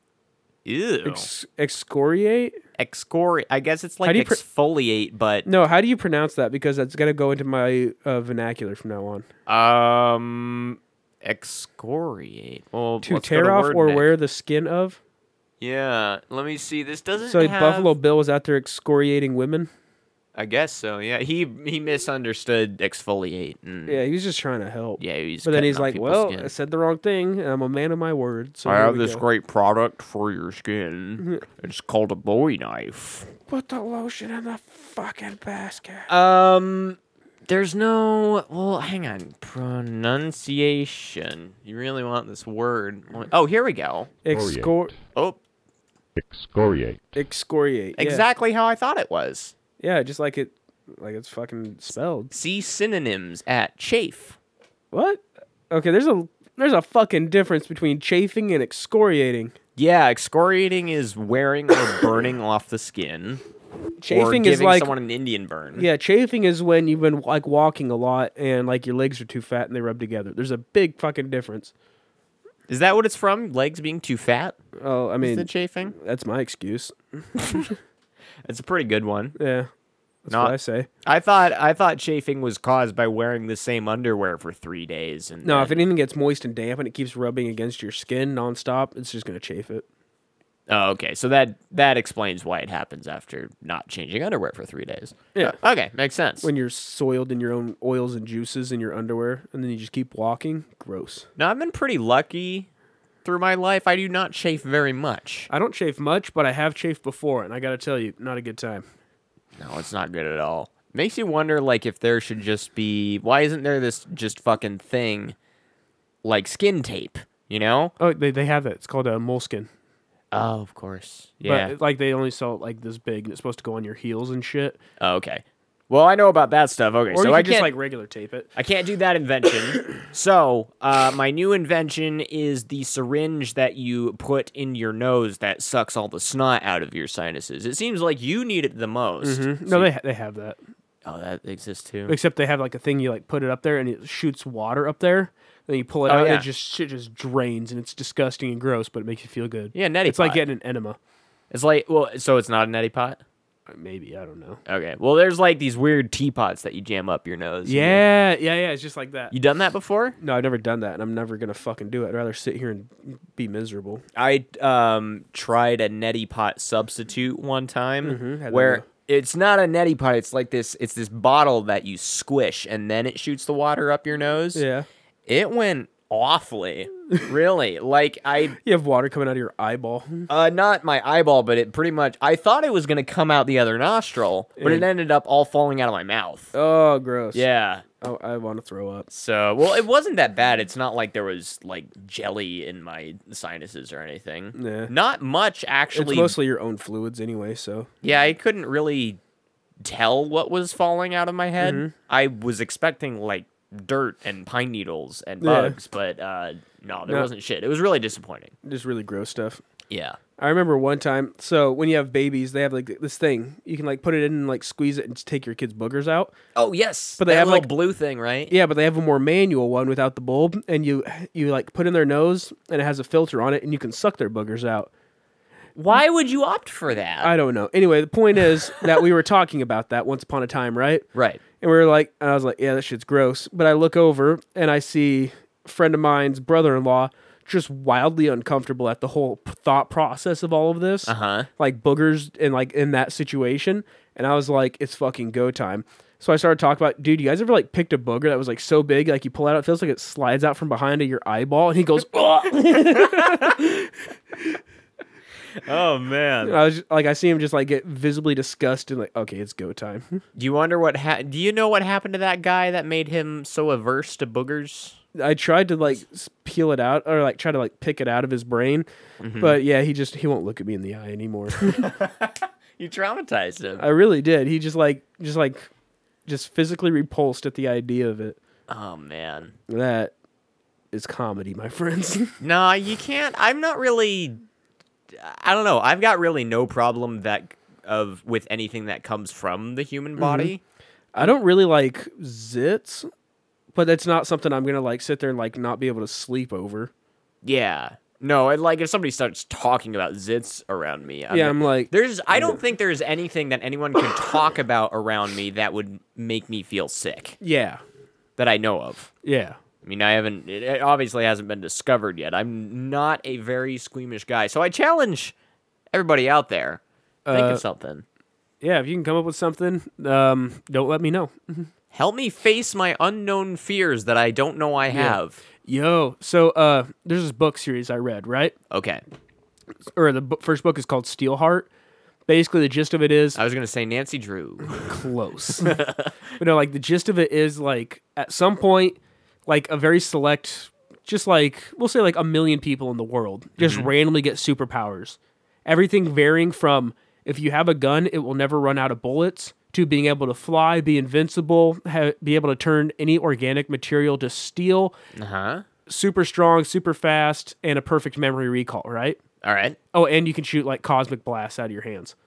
S5: Ew.
S6: Ex- excoriate?
S5: Excori... I guess it's like
S6: How do you pr-
S5: exfoliate, but...
S6: No, how do you pronounce that? Because that's got to go into my uh, vernacular from now on.
S5: Um... Excoriate. Well,
S6: To
S5: let's go
S6: tear off
S5: word
S6: or
S5: next.
S6: wear the skin of?
S5: Yeah, let me see. This doesn't
S6: So
S5: have...
S6: Buffalo Bill was out there excoriating women?
S5: I guess so, yeah. He he misunderstood exfoliate. And
S6: Yeah, he was just trying to help.
S5: yeah, he's
S6: But then
S5: cutting
S6: he's
S5: off
S6: like,
S5: people's
S6: well,
S5: skin.
S6: I said the wrong thing, and I'm a man of my word. So
S5: I
S6: here
S5: have
S6: we
S5: this
S6: go.
S5: great product for your skin. It's called a Bowie knife.
S6: Put the lotion in the fucking basket.
S5: Um, there's no. Well, hang on. Pronunciation. You really want this word? Oh, here we go.
S6: Excor-
S5: Oh,
S7: Excoriate.
S6: excoriate. Yeah.
S5: exactly how I thought it was.
S6: Yeah, just like it, like it's fucking spelled.
S5: See synonyms at chafe.
S6: What? Okay, there's a there's a fucking difference between chafing and excoriating.
S5: Yeah, excoriating is wearing or burning off the skin. or
S6: Chafing
S5: giving
S6: is like
S5: someone an Indian burn.
S6: yeah, chafing is when you've been like walking a lot and like your legs are too fat and they rub together. There's a big fucking difference.
S5: Is that what it's from? Legs being too fat?
S6: Oh, I
S5: Is
S6: mean,
S5: it chafing?
S6: that's my excuse.
S5: It's a pretty good one.
S6: Yeah, that's
S5: Not-
S6: what I say.
S5: I thought I thought chafing was caused by wearing the same underwear for three days. And
S6: No, if
S5: then-
S6: anything gets moist and damp and it keeps rubbing against your skin nonstop, it's just gonna chafe it.
S5: Oh, okay. So that that explains why it happens after not changing underwear for three days.
S6: Yeah.
S5: Uh, okay, makes sense.
S6: When you're soiled in your own oils and juices in your underwear, and then you just keep walking, gross.
S5: Now I've been pretty lucky through my life. I do not chafe very much.
S6: I don't chafe much, but I have chafed before, and I gotta tell you, not a good time.
S5: No, it's not good at all. Makes you wonder, like, if there should just be. Why isn't there this just fucking thing, like skin tape? You know?
S6: Oh, they they have that. It's called a moleskin.
S5: Oh, of course. Yeah.
S6: But like they only sell it like this big, and it's supposed to go on your heels and shit.
S5: oh, okay. Well, I know about that stuff. Okay,
S6: Or
S5: so
S6: you
S5: I
S6: can just
S5: can't.
S6: like regular tape it.
S5: I can't do that invention. So, uh, my new invention is the syringe that you put in your nose that sucks all the snot out of your sinuses. It seems like you need it the most.
S6: Mm-hmm.
S5: So-
S6: No, they ha- they have that.
S5: oh, that exists too.
S6: Except they have like a thing you like put it up there, and it shoots water up there. Then you pull it
S5: Oh,
S6: out,
S5: yeah.
S6: and it just shit just drains, and it's disgusting and gross, but it makes you feel good.
S5: Yeah, neti
S6: It's like
S5: pot.
S6: getting an enema.
S5: It's like, well, so it's not a neti pot?
S6: Uh, Maybe I don't know.
S5: Okay. Well, there's like these weird teapots that you jam up your nose.
S6: Yeah, yeah, yeah. It's just like that.
S5: You done that before?
S6: No, I've never done that, and I'm never gonna fucking do it. I'd rather sit here and be miserable.
S5: I um tried a neti pot substitute one time
S6: Mhm, how'd that
S5: where
S6: go?
S5: it's not a neti pot. It's like this. It's this bottle that you squish and then it shoots the water up your nose.
S6: Yeah.
S5: It went awfully. Really. Like, I...
S6: You have water coming out of your eyeball.
S5: Uh, not my eyeball, but it pretty much... I thought it was going to come out the other nostril, but it ended up all falling out of my mouth.
S6: Oh, gross.
S5: Yeah.
S6: Oh, I want to throw up.
S5: So, well, it wasn't that bad. It's not like there was, like, jelly in my sinuses or anything.
S6: Nah.
S5: Not much, actually.
S6: It's mostly your own fluids anyway, so...
S5: Yeah, I couldn't really tell what was falling out of my head.
S6: Mm-hmm.
S5: I was expecting, like, dirt and pine needles and
S6: Yeah.
S5: bugs, but uh, no, there
S6: No.
S5: wasn't shit. It was really disappointing.
S6: Just really gross stuff.
S5: Yeah.
S6: I remember one time, so when you have babies, they have like this thing. You can like put it in and like squeeze it and just take your kids' boogers out.
S5: Oh, yes.
S6: But they
S5: That
S6: have,
S5: little
S6: like-
S5: blue thing, right?
S6: Yeah, but they have a more manual one without the bulb, and you you like put in their nose, and it has a filter on it, and you can suck their boogers out.
S5: Why would you opt for that?
S6: I don't know. Anyway, the point is that we were talking about that once upon a time, right?
S5: Right.
S6: And we were like, and I was like, yeah, that shit's gross. But I look over and I see a friend of mine's brother-in-law just wildly uncomfortable at the whole p- thought process of all of this.
S5: Uh-huh.
S6: Like boogers and like in that situation. And I was like, it's fucking go time. So I started talking about, dude, you guys ever like picked a booger that was like so big, like you pull it out, it feels like it slides out from behind of your eyeball, and he goes, "Ugh."
S5: Oh, man.
S6: I was just, like, I see him just like get visibly disgusted, like, okay, it's go time.
S5: Do you wonder what ha- do you know what happened to that guy that made him so averse to boogers?
S6: I tried to like s- peel it out or like try to like pick it out of his brain,
S5: Mm-hmm.
S6: but yeah, he just he won't look at me in the eye anymore.
S5: You traumatized him.
S6: I really did. He just like just like just physically repulsed at the idea of it.
S5: Oh, man.
S6: That is comedy, my friends.
S5: No, you can't. I'm not really. I don't know. I've got really no problem that of with anything that comes from the human body.
S6: I don't really like zits, but that's not something I'm gonna like sit there and like not be able to sleep over.
S5: Yeah. No, and like if somebody starts talking about zits around me, I'm
S6: yeah,
S5: not-
S6: I'm like,
S5: there's. I don't think there's anything that anyone can talk about around me that would make me feel sick
S6: yeah,
S5: that I know of.
S6: yeah.
S5: I mean, I haven't. It it obviously hasn't been discovered yet. I'm not a very squeamish guy, so I challenge everybody out there. Think
S6: Uh,
S5: of something.
S6: Yeah, if you can come up with something, um, don't let me know.
S5: Help me face my unknown fears that I don't know I have.
S6: Yo, so uh, there's this book series I read, right?
S5: Okay.
S6: Or the bu- first book is called Steelheart. Basically, the gist of it is
S5: I was gonna say Nancy Drew.
S6: close. But no, like the gist of it is like at some point, like a very select, just like we'll say like a million people in the world just randomly get superpowers. Everything varying from if you have a gun, it will never run out of bullets, to being able to fly, be invincible, ha- be able to turn any organic material to steel,
S5: Uh huh.
S6: super strong, super fast, and a perfect memory recall, right?
S5: All right.
S6: Oh, and you can shoot like cosmic blasts out of your hands.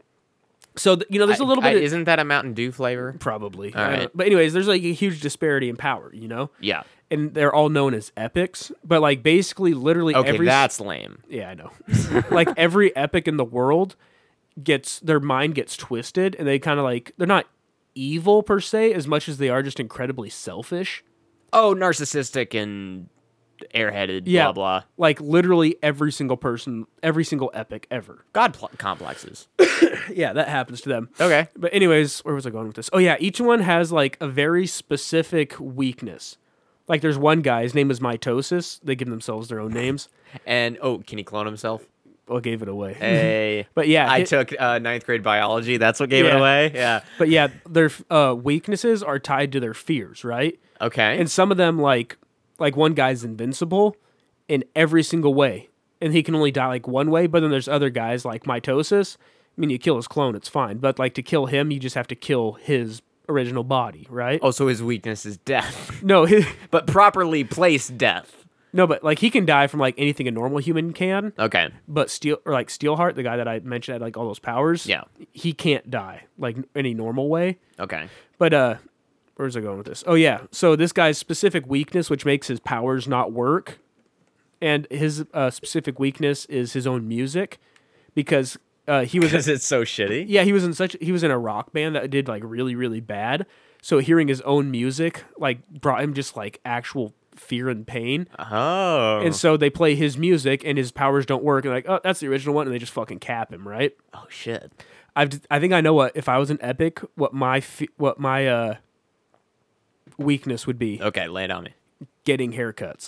S6: So, th- you know, there's a
S5: I-
S6: little
S5: I-
S6: bit of,
S5: isn't that a Mountain Dew flavor?
S6: probably.
S5: All
S6: I don't
S5: right.
S6: know. But anyways, there's like a huge disparity in power, you know?
S5: Yeah.
S6: And they're all known as epics, but like basically literally
S5: Okay,
S6: every
S5: that's lame.
S6: yeah, I know. Like every epic in the world gets their mind gets twisted, and they kind of like they're not evil per se as much as they are just incredibly selfish.
S5: Oh, narcissistic and airheaded.
S6: Yeah.
S5: Blah blah.
S6: Like literally every single person, every single epic ever.
S5: God pl- complexes.
S6: Yeah, that happens to them.
S5: Okay.
S6: But anyways, where was I going with this? Oh yeah, each one has like a very specific weakness. Like there's one guy, his name is Mitosis. They give themselves their own names.
S5: And oh, can he clone himself?
S6: Well, gave it away.
S5: Hey.
S6: But yeah,
S5: I
S6: it-
S5: took uh, ninth grade biology. That's what gave it
S6: Yeah.
S5: away. Yeah.
S6: But yeah, their uh, weaknesses are tied to their fears, right?
S5: Okay.
S6: And some of them, like like one guy's invincible in every single way, and he can only die like one way. But then there's other guys like Mitosis. I mean, you kill his clone, it's fine. But like to kill him, you just have to kill his original body, right?
S5: oh, so his weakness is death,
S6: No, his,
S5: but properly placed death.
S6: no, but like he can die from like anything a normal human can.
S5: Okay.
S6: But Steel or like Steelheart, the guy that I mentioned had like all those powers.
S5: Yeah.
S6: he can't die like any normal way.
S5: Okay.
S6: But uh, where's I going with this? Oh yeah, so this guy's specific weakness, which makes his powers not work, and his uh, specific weakness is his own music, because uh, he was
S5: Because it's so shitty.
S6: yeah he was in such he was in a rock band that did like really really bad. So hearing his own music like brought him just like actual fear and pain.
S5: Oh.
S6: And so they play his music, and his powers don't work, and like, oh, that's the original one, and they just fucking cap him, right?
S5: oh shit.
S6: I've I think I know what if I was an epic, what my fe- what my uh weakness would be.
S5: Okay, lay it on me.
S6: getting haircuts.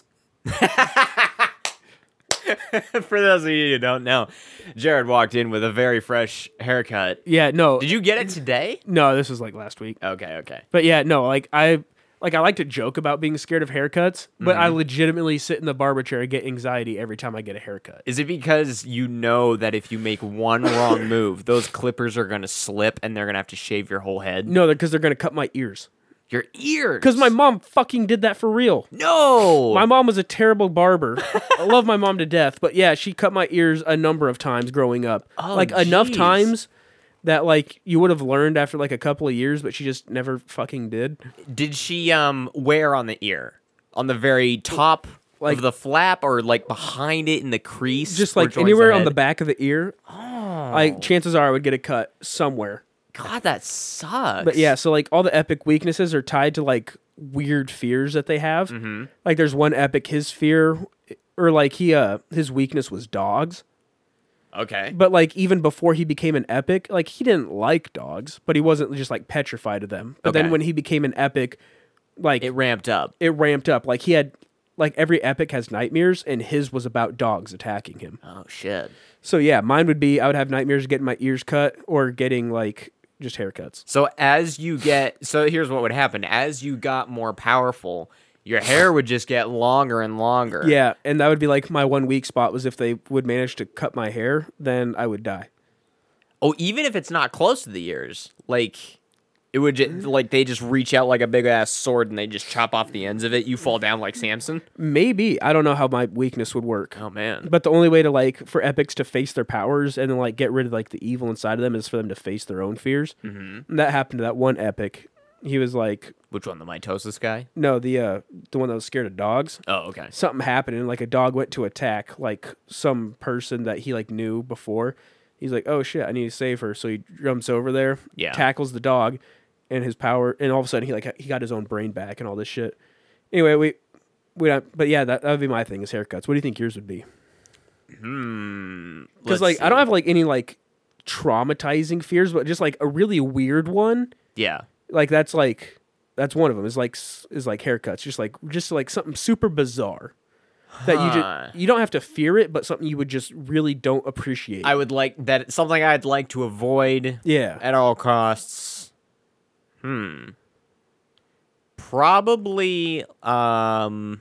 S5: For those of you who don't know, Jared walked in with a very fresh haircut.
S6: Yeah, no.
S5: Did you get it today?
S6: No, this was like last week.
S5: Okay, okay.
S6: But yeah, no, like I like I like to joke about being scared of haircuts, but mm-hmm. I legitimately sit in the barber chair and get anxiety every time I get a haircut.
S5: Is it because you know that if you make one wrong move, those clippers are going to slip and they're going to have to shave your whole head?
S6: No, because they're going to cut my ears.
S5: Your ears?
S6: Because my mom fucking did that for real.
S5: No!
S6: My mom was a terrible barber. I love my mom to death, but yeah, she cut my ears a number of times growing up.
S5: Oh,
S6: like,
S5: geez.
S6: enough times that, like, you would have learned after, like, a couple of years, but she just never fucking did.
S5: Did she, um, wear on the ear? On the very top like, of the flap, or, like, behind it in the crease?
S6: Just, like, anywhere the on the back of the ear. Oh. Like, chances are I would get a cut somewhere.
S5: God, that sucks.
S6: But yeah, so like all the epic weaknesses are tied to like weird fears that they have.
S5: Mm-hmm.
S6: Like there's one epic, his fear, or like he, uh, his weakness was dogs.
S5: Okay.
S6: But like even before he became an epic, like he didn't like dogs, but he wasn't just like petrified of them. But
S5: okay.
S6: then when he became an epic, like
S5: it ramped up.
S6: It ramped up. Like he had, like every epic has nightmares, and his was about dogs attacking him.
S5: Oh shit.
S6: So yeah, mine would be I would have nightmares getting my ears cut or getting like. Just haircuts.
S5: So as you get, so here's what would happen. As you got more powerful, your hair would just get longer and longer.
S6: Yeah, and that would be like my one weak spot was if they would manage to cut my hair, then I would die.
S5: Oh, even if it's not close to the ears, like it would just, like they just reach out like a big ass sword and they just chop off the ends of it. You fall down like Samson.
S6: Maybe. I don't know how my weakness would work.
S5: Oh man.
S6: But the only way to like for epics to face their powers and then like get rid of like the evil inside of them is for them to face their own fears.
S5: Mm-hmm.
S6: And that happened to that one epic. He was like,
S5: which one, the mitosis guy?
S6: No, the uh, the one that was scared of dogs.
S5: Oh, okay.
S6: Something happened and like a dog went to attack like some person that he like knew before. He's like, oh shit, I need to save her. So he jumps over there,
S5: yeah.
S6: tackles the dog. And his power, and all of a sudden he like he got his own brain back and all this shit. Anyway, we we don't, but yeah, that that would be my thing is haircuts. What do you think yours would be?
S5: Hmm.
S6: Because like see. I don't have like any like traumatizing fears, but just like a really weird one.
S5: Yeah.
S6: Like that's like that's one of them. Is like is like haircuts. Just like just like something super bizarre that huh. you just you don't have to fear it, but something you would just really don't appreciate.
S5: I would like that something I'd like to avoid.
S6: Yeah.
S5: At all costs. Hmm. Probably, um,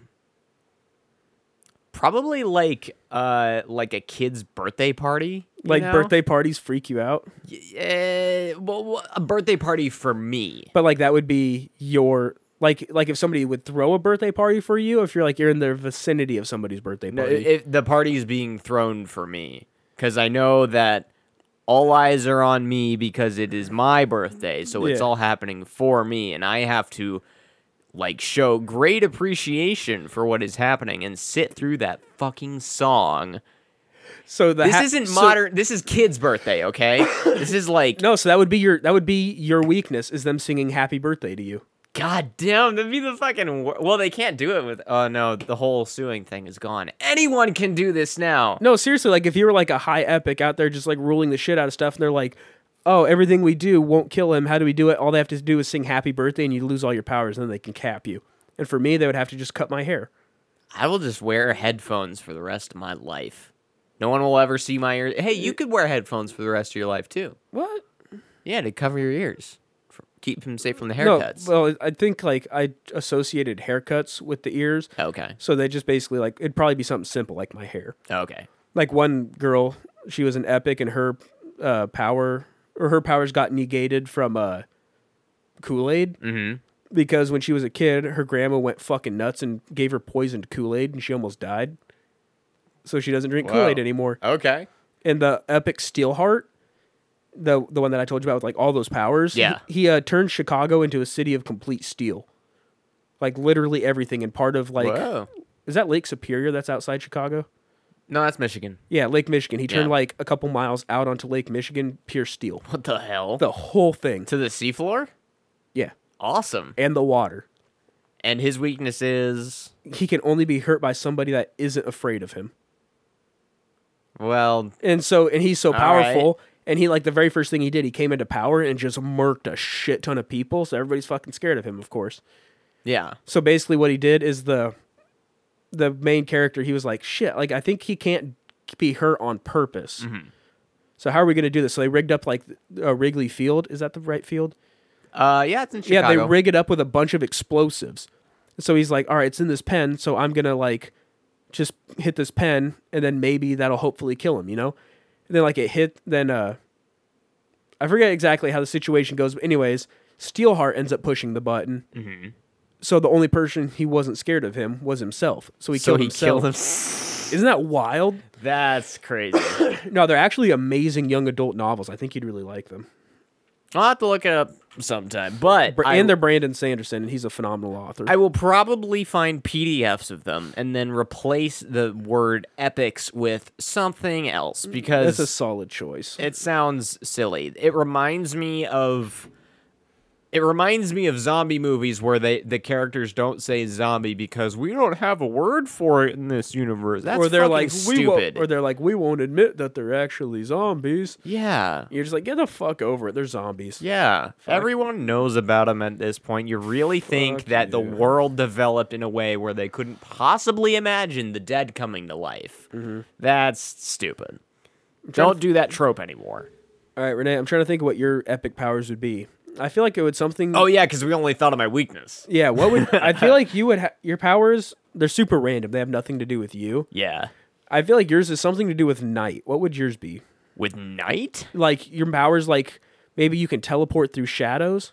S5: probably like, uh, like a kid's birthday party.
S6: Like
S5: know?
S6: Birthday parties freak you out?
S5: Yeah, well, a birthday party for me.
S6: But like that would be your like like if somebody would throw a birthday party for you. If you're like you're in the vicinity of somebody's birthday party,
S5: no, it, the party is being thrown for me because I know that. All eyes are on me because it is my birthday, so it's
S6: yeah.
S5: all happening for me, and I have to, like, show great appreciation for what is happening and sit through that fucking song.
S6: So the
S5: this
S6: ha-
S5: isn't
S6: so-
S5: modern. This is kids' birthday, okay? This is like
S6: no. So that would be your that would be your weakness is them singing "Happy Birthday" to you.
S5: God damn, that'd be the fucking... Wor- well, they can't do it with... Oh, no, the whole suing thing is gone. Anyone can do this now.
S6: No, seriously, like, if you were, like, a high epic out there just, like, ruling the shit out of stuff, and they're like, oh, everything we do won't kill him. How do we do it? All they have to do is sing Happy Birthday, and you lose all your powers, and then they can cap you. And for me, they would have to just cut my hair.
S5: I will just wear headphones for the rest of my life. No one will ever see my ears. Hey, you could wear headphones for the rest of your life, too.
S6: What?
S5: Yeah, to cover your ears. Keep him safe from the haircuts.
S6: No, well, I think like I associated haircuts with the ears.
S5: Okay.
S6: So they just basically like it'd probably be something simple like my hair.
S5: Okay.
S6: Like one girl, she was an epic, and her uh, power or her powers got negated from uh, Kool-Aid.
S5: Mm-hmm.
S6: Because when she was a kid, her grandma went fucking nuts and gave her poisoned Kool-Aid, and she almost died. So she doesn't drink
S5: Wow.
S6: Kool-Aid anymore.
S5: Okay.
S6: And the epic Steelheart, the the one that I told you about with like all those powers,
S5: yeah,
S6: he, he uh, turned Chicago into a city of complete steel, like literally everything. And part of like,
S5: Whoa.
S6: Is that Lake Superior that's outside Chicago?
S5: No, that's Michigan.
S6: Yeah, Lake Michigan. He turned
S5: yeah.
S6: like a couple miles out onto Lake Michigan, pure steel.
S5: What the hell?
S6: The whole thing
S5: to the seafloor.
S6: Yeah,
S5: awesome.
S6: And the water.
S5: And his weakness is
S6: he can only be hurt by somebody that isn't afraid of him.
S5: Well,
S6: and so and he's so powerful.
S5: Right.
S6: And he, like, the very first thing he did, he came into power and just murked a shit ton of people. So everybody's fucking scared of him, of course.
S5: Yeah.
S6: So basically what he did is the the main character, he was like, shit, like I think he can't be hurt on purpose.
S5: Mm-hmm.
S6: So how are we going to do this? So they rigged up like uh, Wrigley Field. Is that the right field?
S5: Uh, yeah, it's in Chicago.
S6: Yeah, they rig it up with a bunch of explosives. So he's like, all right, it's in this pen, so I'm going to like just hit this pen, and then maybe that'll hopefully kill him, you know? And then like it hit, then uh, I forget exactly how the situation goes, but anyways, Steelheart ends up pushing the button.
S5: Mm-hmm.
S6: So the only person he wasn't scared of him was himself. So he
S5: so
S6: killed
S5: he
S6: himself.
S5: killed himself.
S6: Isn't that wild?
S5: That's crazy.
S6: No, they're actually amazing young adult novels. I think you'd really like them.
S5: I'll have to look it up sometime. But
S6: Br-
S5: I,
S6: and they're Brandon Sanderson, and he's a phenomenal author.
S5: I will probably find P D Fs of them and then replace the word epics with something else because
S6: That's a solid choice.
S5: it sounds silly. It reminds me of it reminds me of zombie movies where they the characters don't say zombie because we don't have a word for it in this universe. That's
S6: or they're
S5: fucking
S6: like, we won't,
S5: stupid.
S6: or they're like, we won't admit that they're actually zombies.
S5: yeah.
S6: You're just like, get the fuck over it. They're zombies.
S5: Yeah, everyone knows about them at this point. You really think
S6: Fuck
S5: that the
S6: you.
S5: world developed in a way where they couldn't possibly imagine the dead coming to life.
S6: Mm-hmm.
S5: That's stupid.
S6: trying
S5: Don't
S6: to-
S5: do that trope anymore.
S6: All right, Renee, I'm trying to think of what your epic powers would be. I feel like it would something.
S5: Oh, yeah, because we only thought of my weakness.
S6: Yeah, what would I feel like you would ha- your powers, they're super random. They have nothing to do with you.
S5: Yeah.
S6: I feel like yours is something to do with night. What would yours be?
S5: With night?
S6: Like your powers like maybe you can teleport through shadows?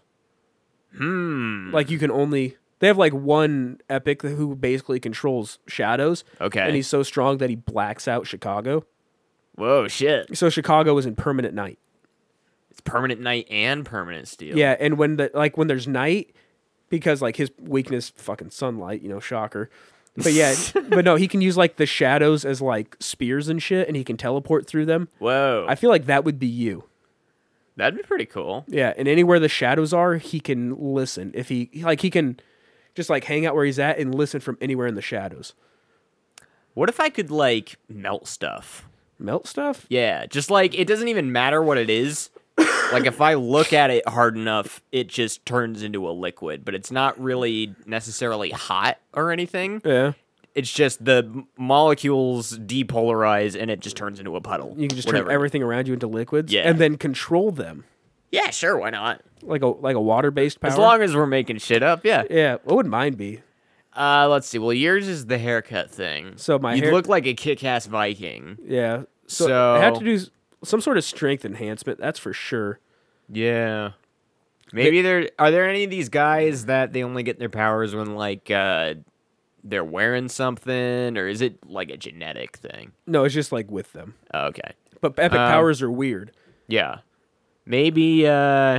S5: Hmm.
S6: Like you can only they have like one epic who basically controls shadows.
S5: Okay.
S6: And he's so strong that he blacks out Chicago.
S5: Whoa, shit.
S6: So Chicago is in permanent night.
S5: It's permanent night and permanent steel.
S6: Yeah, and when the like when there's night, because like his weakness, fucking sunlight, you know, shocker. But yeah, but no, he can use like the shadows as like spears and shit, and he can teleport through them.
S5: Whoa.
S6: I feel like that would be you.
S5: That'd be pretty cool.
S6: Yeah, and anywhere the shadows are, he can listen. If he like, he can just like hang out where he's at and listen from anywhere in the shadows.
S5: What if I could, like, melt stuff?
S6: Melt stuff?
S5: Yeah, just like, it doesn't even matter what it is. Like, if I look at it hard enough, it just turns into a liquid, but it's not really necessarily hot or anything.
S6: Yeah.
S5: It's just the m- molecules depolarize and it just turns into a puddle.
S6: You can just
S5: Whatever.
S6: turn everything around you into liquids,
S5: Yeah.
S6: and then control them
S5: Yeah, sure, why not?
S6: like a like a water based power.
S5: As long as we're making shit up, yeah.
S6: yeah, what would mine be?
S5: Uh, let's see. Well, yours is the haircut thing.
S6: So my
S5: You'd
S6: hair-
S5: look like a kick-ass Viking.
S6: Yeah, so,
S5: So-
S6: I have to do s- some sort of strength enhancement. That's for sure.
S5: Yeah. Maybe there are there any of these guys that they only get their powers when like uh they're wearing something, or is it like a genetic thing?
S6: No, it's just like with them.
S5: Oh, okay.
S6: But epic
S5: Um,
S6: powers are weird.
S5: Yeah. Maybe uh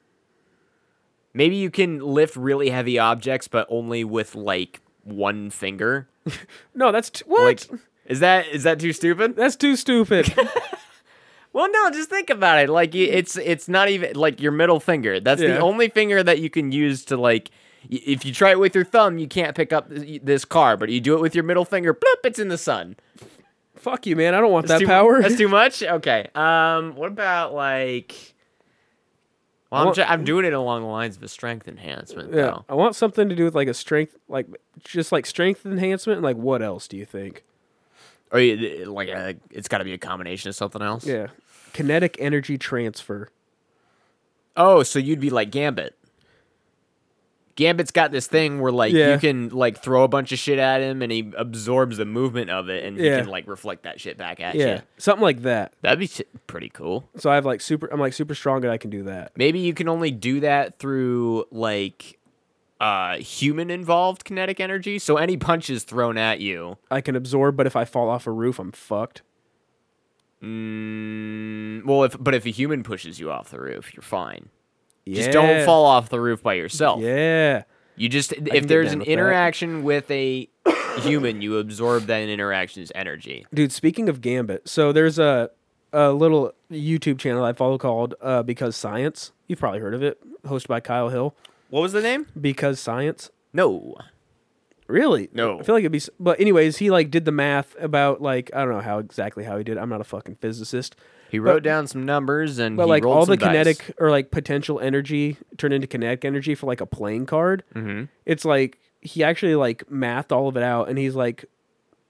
S5: maybe you can lift really heavy objects but only with like one finger.
S6: No, that's t- what?
S5: Like is that is that too stupid?
S6: That's too stupid.
S5: Well, no, just think about it. Like y- it's it's not even like your middle finger. That's
S6: Yeah.
S5: the only finger that you can use to like. y- If you try it with your thumb, you can't pick up th- this car. But you do it with your middle finger, bloop, it's in the sun.
S6: Fuck you, man. I don't want
S5: That's
S6: that
S5: too,
S6: power.
S5: That's too much. Okay. Um. What about like? Well,
S6: I
S5: I'm,
S6: want-
S5: try- I'm doing it along the lines of a strength enhancement.
S6: Yeah,
S5: Though.
S6: I want something to do with like a strength, like just like strength enhancement. And like, what else do you think?
S5: Or you, like a, it's got to be a combination of something else.
S6: Yeah, kinetic energy transfer.
S5: Oh, so you'd be like Gambit. Gambit's got this thing where like
S6: Yeah.
S5: you can like throw a bunch of shit at him and he absorbs the movement of it and
S6: Yeah.
S5: he can like reflect that shit back at
S6: Yeah,
S5: you.
S6: something like that.
S5: That'd be si- pretty cool.
S6: So I have like super. I'm like super strong, and I can do that.
S5: Maybe you can only do that through like uh human involved kinetic energy. So any punches thrown at you,
S6: I can absorb, but if I fall off a roof, I'm fucked.
S5: mm, well, if but if a human pushes you off the roof, you're fine.
S6: Yeah.
S5: Just don't fall off the roof by yourself.
S6: Yeah.
S5: You just
S6: get
S5: if there's
S6: down
S5: an
S6: with that.
S5: interaction with a human, you absorb that interaction's energy.
S6: Dude, speaking of Gambit, so there's a a little YouTube channel I follow called uh, Because Science. You've probably heard of it, hosted by Kyle Hill.
S5: What was the name?
S6: Because Science.
S5: No.
S6: Really?
S5: No.
S6: I feel like it'd be. s- But anyways, he like did the math about like I don't know how exactly how he did. I'm not a fucking physicist.
S5: He wrote down some numbers and
S6: But
S5: he
S6: like
S5: rolled
S6: all
S5: some
S6: the
S5: dice.
S6: kinetic or like potential energy turned into kinetic energy for like a playing card.
S5: Mhm.
S6: It's like he actually like mathed all of it out, and he's like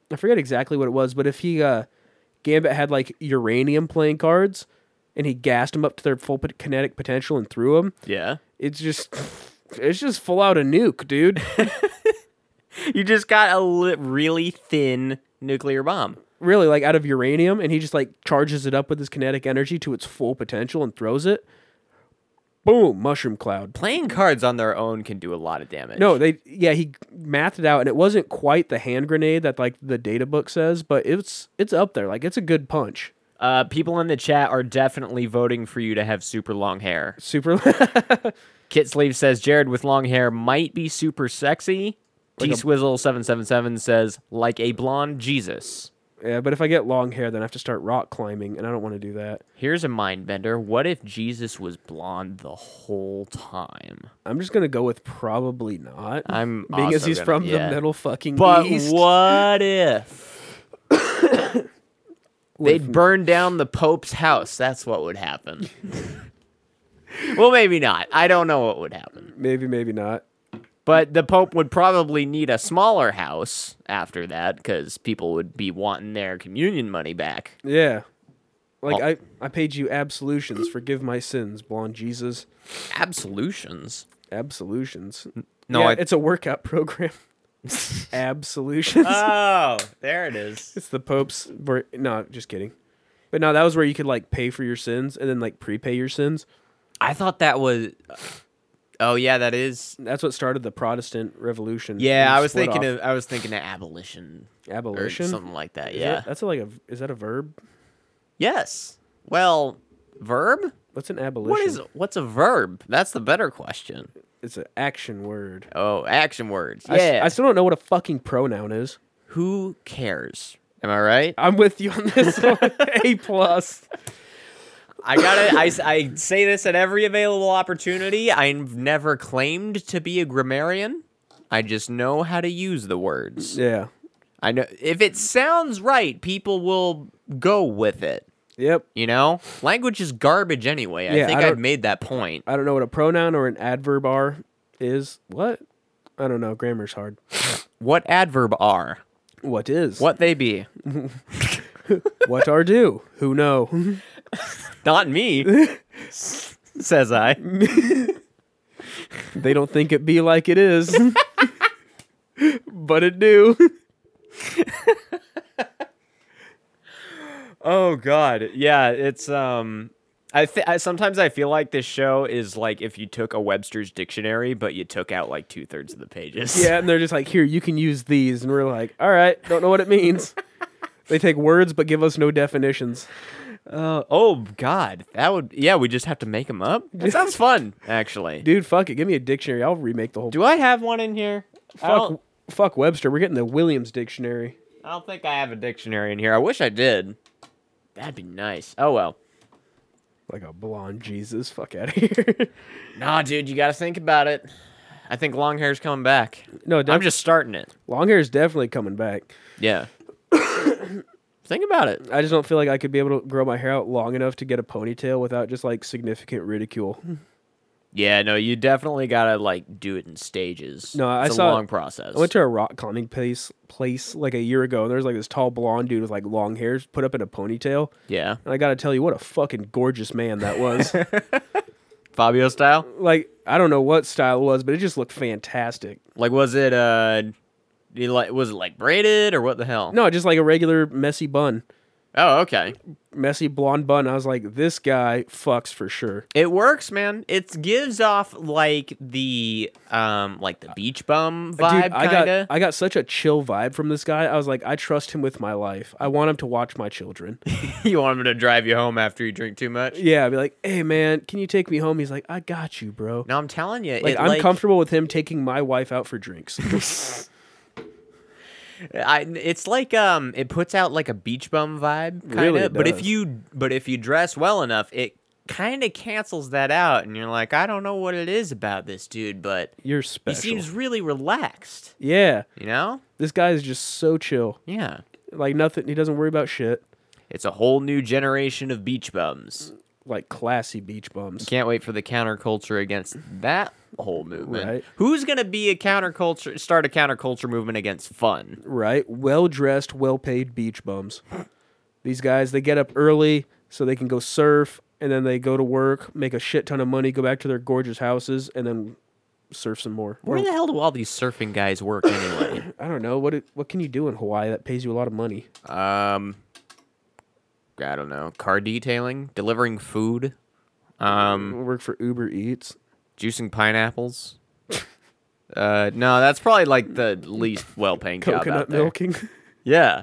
S6: I forget exactly what it was, but if he uh, Gambit had like uranium playing cards, and he gassed them up to their full pot- kinetic potential and threw them,
S5: Yeah.
S6: it's just it's just full out a nuke, dude.
S5: You just got a li- really thin nuclear bomb.
S6: Really, like out of uranium, and he just like charges it up with his kinetic energy to its full potential and throws it. Boom, mushroom cloud.
S5: Playing cards on their own can do a lot of damage.
S6: No, they yeah, he mathed it out, and it wasn't quite the hand grenade that like the data book says, but it's it's up there. Like it's a good punch.
S5: Uh, people in the chat are definitely voting for you to have super long hair.
S6: Super.
S5: Kit Sleeve says Jared with long hair might be super sexy.
S6: Like
S5: T
S6: a-
S5: Swizzle seven seven seven says like a blonde Jesus.
S6: Yeah, but if I get long hair, then I have to start rock climbing, and I don't want to do that.
S5: Here's a mind bender. What if Jesus was blonde the whole time?
S6: I'm just gonna go with probably not.
S5: I'm
S6: being as
S5: also
S6: he's
S5: gonna-
S6: from
S5: yeah.
S6: the middle fucking
S5: But
S6: east.
S5: what if
S6: What
S5: they'd
S6: if-
S5: burn down the Pope's house? That's what would happen. Well, maybe not. I don't know what would happen.
S6: Maybe, maybe not.
S5: But the Pope would probably need a smaller house after that because people would be wanting their communion money back.
S6: Yeah. Like,
S5: Oh.
S6: I, I paid you absolutions. Forgive my sins, blonde Jesus.
S5: Absolutions.
S6: Absolutions.
S5: No,
S6: Yeah,
S5: I-
S6: it's a workout program. Absolutions.
S5: Oh, there it is.
S6: It's the Pope's. ver- No, just kidding. But no, that was where you could like pay for your sins and then like prepay your sins.
S5: I thought that was. Oh yeah, that is.
S6: That's what started the Protestant Revolution.
S5: Yeah,
S6: It
S5: I was
S6: split
S5: thinking
S6: off.
S5: of. I was thinking of abolition.
S6: abolition,
S5: Or something like that.
S6: Is
S5: Yeah.
S6: that- that's a, like a. Is that a verb?
S5: Yes. Well, verb.
S6: What's an abolition?
S5: What is? What's a verb? That's the better question.
S6: It's an action word.
S5: Oh, action words.
S6: I s-
S5: Yeah.
S6: I, still don't know what a fucking pronoun is.
S5: Who cares? Am I right?
S6: I'm with you on this one. A plus.
S5: I gotta. I, I say this at every available opportunity. I've never claimed to be a grammarian. I just know how to use the words.
S6: Yeah.
S5: I know if it sounds right, people will go with it.
S6: Yep.
S5: You know, language is garbage anyway. I
S6: Yeah,
S5: think
S6: I
S5: I've
S6: don't-
S5: made that point.
S6: I don't know what a pronoun or an adverb are. Is what? I don't know. Grammar's hard.
S5: What adverb are?
S6: What is?
S5: What they be?
S6: What are do? Who know?
S5: Not me, says I.
S6: They don't think it be like it is. But it do.
S5: Oh God, yeah. It's um. I, th- I sometimes I feel like this show is like if you took a Webster's dictionary, but you took out like two thirds of the pages.
S6: Yeah, and they're just like, here, you can use these. And we're like, all right, don't know what it means. They take words but give us no definitions.
S5: Uh, oh God, that would yeah. We just have to make them up. That sounds fun, actually.
S6: Dude, fuck it. Give me a dictionary. I'll remake the whole.
S5: Do I have one in here? I
S6: fuck,
S5: don't,
S6: fuck Webster. We're getting the Williams dictionary.
S5: I don't think I have a dictionary in here. I wish I did. That'd be nice. Oh well.
S6: Like a blonde Jesus. Fuck out of here.
S5: Nah, dude, you got to think about it. I think long hair's coming back.
S6: No,
S5: I'm
S6: def-
S5: just starting it.
S6: long hair is definitely coming back.
S5: Yeah. Think about it.
S6: I just don't feel like I could be able to grow my hair out long enough to get a ponytail without just like significant ridicule.
S5: Yeah, no, you definitely gotta like do it in stages.
S6: No, I
S5: it's a
S6: saw-
S5: long process.
S6: I went to a rock climbing place place like a year ago, and there's like this tall blonde dude with like long hair put up in a ponytail.
S5: Yeah,
S6: And I gotta tell you, what a fucking gorgeous man that was.
S5: Fabio style.
S6: Like, I don't know what style it was, but it just looked fantastic.
S5: Like, was it uh, you like was it like braided or what the hell?
S6: No, just like a regular messy bun.
S5: Oh, okay.
S6: Messy blonde bun. I was like, this guy fucks for sure.
S5: It works, man. It gives off like the um, like the beach bum vibe,
S6: Dude, I got
S5: kinda.
S6: I got such a chill vibe from this guy. I was like, I trust him with my life. I want him to watch my children.
S5: You want him to drive you home after you drink too much?
S6: Yeah, I'd be like, hey man, can you take me home? He's like, I got you, bro.
S5: No, I'm telling you,
S6: Like,
S5: it,
S6: I'm
S5: like,
S6: comfortable with him taking my wife out for drinks.
S5: I, it's like um, it puts out like a beach bum vibe, kind of.
S6: Really, it
S5: but if
S6: does.
S5: you but if you dress well enough, it kind of cancels that out, and you're like, I don't know what it is about this dude, but
S6: You're
S5: he
S6: special.
S5: seems really relaxed.
S6: Yeah,
S5: You know?
S6: this guy is just so chill.
S5: Yeah.
S6: Like nothing. He doesn't worry about shit.
S5: It's a whole new generation of beach bums.
S6: like classy beach bums.
S5: Can't wait for the counterculture against that whole movement.
S6: Right.
S5: Who's gonna be a counterculture? Start a counterculture movement against fun?
S6: Right? Well dressed, well paid beach bums. These guys, they get up early so they can go surf, and then they go to work, make a shit ton of money, go back to their gorgeous houses, and then surf some more.
S5: Where the hell do all these surfing guys work anyway?
S6: I don't know. What it, what can you do in Hawaii that pays you a lot of money?
S5: um, I don't know. Car detailing, delivering food, um,
S6: Work for Uber Eats.
S5: juicing pineapples. uh, no, that's probably like the least well-paying job
S6: Coconut
S5: out there.
S6: milking.
S5: Yeah.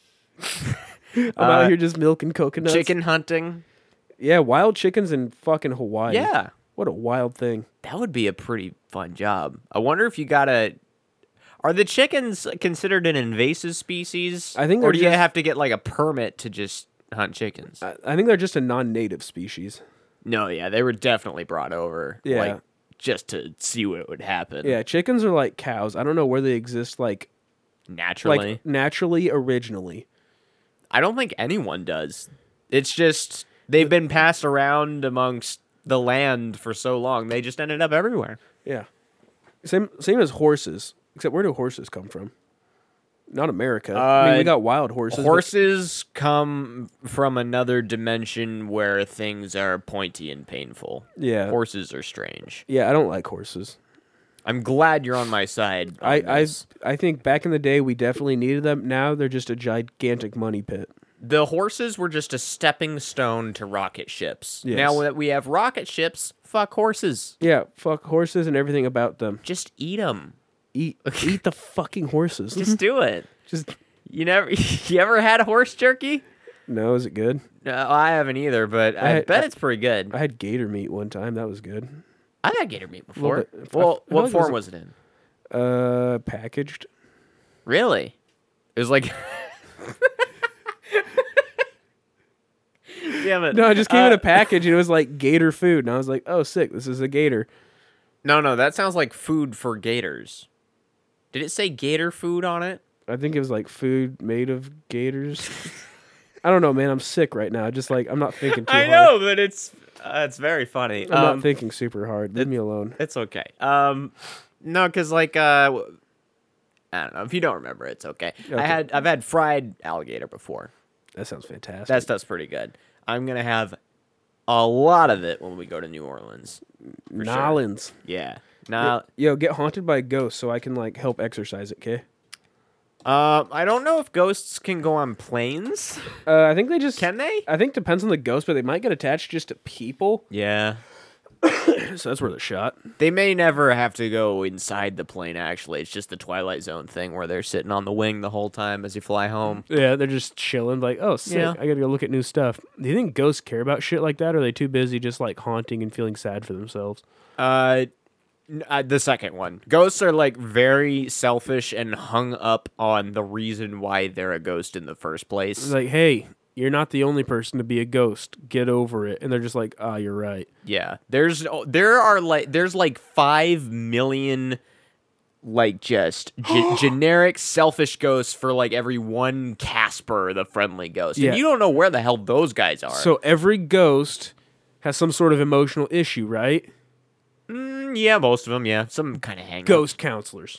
S6: I'm
S5: Uh,
S6: out here just milking coconuts.
S5: Chicken hunting.
S6: Yeah, wild chickens in fucking Hawaii.
S5: Yeah.
S6: What a wild thing.
S5: That would be a pretty fun job. I wonder if you gotta. Are the chickens considered an invasive species?
S6: I think
S5: or
S6: they're
S5: do you
S6: just-
S5: have to get like a permit to just hunt chickens?
S6: I, I think they're just a non-native species.
S5: no, yeah, they were definitely brought over.
S6: Yeah.
S5: Like, just to see what would happen.
S6: Yeah, chickens are like cows. I don't know where they exist like
S5: Naturally.
S6: like naturally originally.
S5: I don't think anyone does. It's just they've been passed around amongst the land for so long. They just ended up everywhere.
S6: Yeah. Same same as horses. Except where do horses come from? Not America. I mean, we
S5: Uh,
S6: got wild horses. but-
S5: Horses come from another dimension where things are pointy and painful.
S6: Yeah.
S5: Horses are strange.
S6: Yeah, I don't like horses.
S5: I'm glad you're on my side. on
S6: I, I
S5: this.
S6: I think back in the day we definitely needed them. Now they're just a gigantic money pit.
S5: The horses were just a stepping stone to rocket ships.
S6: Yes.
S5: Now that we have rocket ships, fuck horses.
S6: Yeah, fuck horses and everything about them.
S5: Just eat them.
S6: Eat eat the fucking horses.
S5: Just do it.
S6: Just
S5: You never, you ever had horse jerky?
S6: no, is it good?
S5: No, I haven't either, but I,
S6: I-
S5: bet
S6: I-
S5: it's pretty good.
S6: I had gator meat one time. That was good.
S5: I've had gator meat before.
S6: bit. I-
S5: Well,
S6: I feel
S5: what
S6: like it
S5: form
S6: was
S5: was it in?
S6: Uh, packaged.
S5: Really? It was like. Damn it.
S6: No, it just came in
S5: Uh,
S6: a package and it was like gator food, and I was like, oh, sick. This is a gator.
S5: No, no, that sounds like food for gators. Did it say gator food on it?
S6: I think it was like food made of gators. I don't know, man. I'm sick right now. Just like I'm not thinking too
S5: I
S6: hard.
S5: know, but it's uh, it's very funny.
S6: I'm
S5: Um,
S6: not thinking super hard. Leave me alone.
S5: It's okay. Um, no, because like uh, w- I don't know. If you don't remember, it's okay. I
S6: Okay.
S5: had I've had fried alligator before.
S6: That sounds fantastic.
S5: That stuff's pretty good. I'm gonna have a lot of it when we go to New Orleans. for sure.
S6: Nolans.
S5: Yeah. Now,
S6: Yo, get haunted by a ghost so I can like help exercise it, okay?
S5: uh, I don't know if ghosts can go on planes.
S6: Uh, I think they just
S5: Can they?
S6: I think depends on the ghost, but they might get attached just to people.
S5: Yeah.
S6: So that's worth a shot.
S5: They may never have to go inside the plane, actually. It's just the Twilight Zone thing where they're sitting on the wing the whole time as you fly home.
S6: Yeah, they're just chilling, like, oh, sick.
S5: Yeah.
S6: I gotta go look at new stuff. Do you think ghosts care about shit like that, or are they too busy just like haunting and feeling sad for themselves?
S5: Uh, n- uh, the second one. Ghosts are like very selfish and hung up on the reason why they're a ghost in the first place.
S6: It's like, hey, you're not the only person to be a ghost. Get over it. And they're just like, ah, you're right.
S5: Yeah, there's oh, there are like there's like five million like just ge- generic selfish ghosts for like every one Casper, the friendly ghost.
S6: Yeah.
S5: And you don't know where the hell those guys are.
S6: So every ghost has some sort of emotional issue, right?
S5: Mm, yeah, most of them. Yeah, some kind of hang.
S6: Ghost counselors.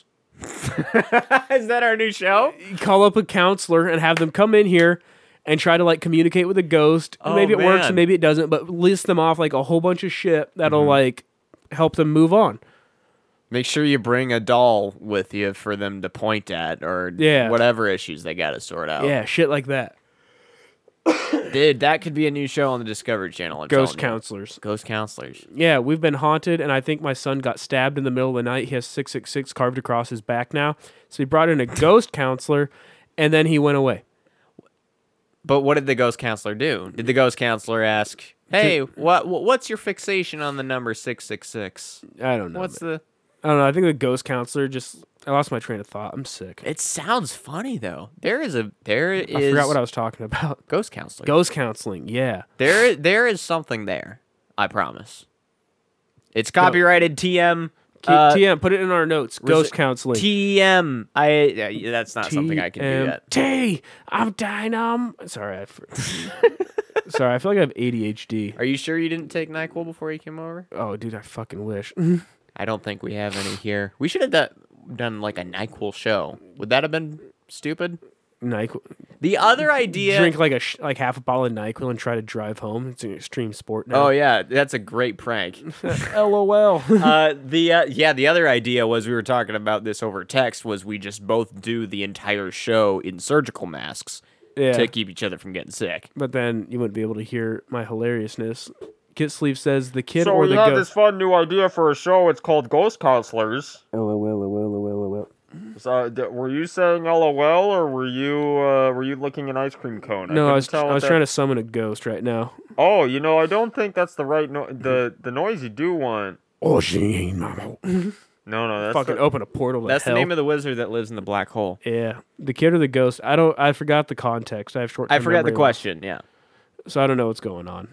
S5: Is that our new show?
S6: You call up a counselor and have them come in here and try to like communicate with a ghost. And
S5: Oh,
S6: maybe it works
S5: man.
S6: and maybe it doesn't, but list them off like a whole bunch of shit that'll like help them move on.
S5: Make sure you bring a doll with you for them to point at, or
S6: Yeah.
S5: whatever issues they got to sort out.
S6: Yeah, shit like that.
S5: Dude, that could be a new show on the Discovery Channel. I'm
S6: Ghost
S5: telling you.
S6: counselors.
S5: Ghost counselors.
S6: Yeah, we've been haunted, and I think my son got stabbed in the middle of the night. He has six six six carved across his back now. So he brought in a ghost counselor, and then he went away.
S5: But what did the ghost counselor do? Did the ghost counselor ask, "Hey, what wh- what's your fixation on the number six six six?
S6: I don't know.
S5: What's
S6: man.
S5: the?"
S6: I don't know. I think the ghost counselor just. I lost my train of thought. I'm sick.
S5: It sounds funny though. There is a there is
S6: I forgot what I was talking about.
S5: ghost counselor.
S6: Ghost counseling, yeah.
S5: There there is something there. I promise. It's copyrighted T M.
S6: Keep,
S5: Uh,
S6: T M, put it in our notes. Ghost
S5: Resi-
S6: counseling.
S5: T M. I. Yeah, that's not something I can do yet.
S6: T. I'm dynam. Sorry, I. For- Sorry, I feel like I have A D H D.
S5: Are you sure you didn't take NyQuil before you came over?
S6: Oh, dude, I fucking wish.
S5: I don't think we have any here. We should have done, done like a NyQuil show. Would that have been stupid?
S6: NyQuil.
S5: The other idea.
S6: Drink like a sh- like half a bottle of NyQuil and try to drive home. It's an extreme sport now.
S5: Oh yeah, that's a great prank.
S6: LOL.
S5: uh, the uh, yeah, the other idea was we were talking about this over text. Was we just both do the entire show in surgical masks
S6: Yeah.
S5: to keep each other from getting sick.
S6: But then you wouldn't be able to hear my hilariousness. Kit Sleeve says the kid
S8: So
S6: or
S8: we
S6: the
S8: have
S6: ghost.
S8: this fun new idea for a show. It's called Ghost Counselors.
S6: LOL.
S8: So, d- were you saying LOL or were you uh, were you licking an ice cream cone?
S6: No, I was
S8: tell
S6: I
S8: what
S6: was
S8: that-
S6: trying to summon a ghost right now.
S8: Oh, you know, I don't think that's the right no- the the noise you do want.
S6: Oh, she ain't mama.
S8: No, no, that's
S6: Fucking
S8: the-
S6: open a portal to
S5: That's
S6: hell.
S5: the name of the wizard that lives in the black hole.
S6: Yeah, the kid or the ghost. I don't. I forgot the context. I have short.
S5: I forgot the question. Yeah.
S6: So I don't know what's going on.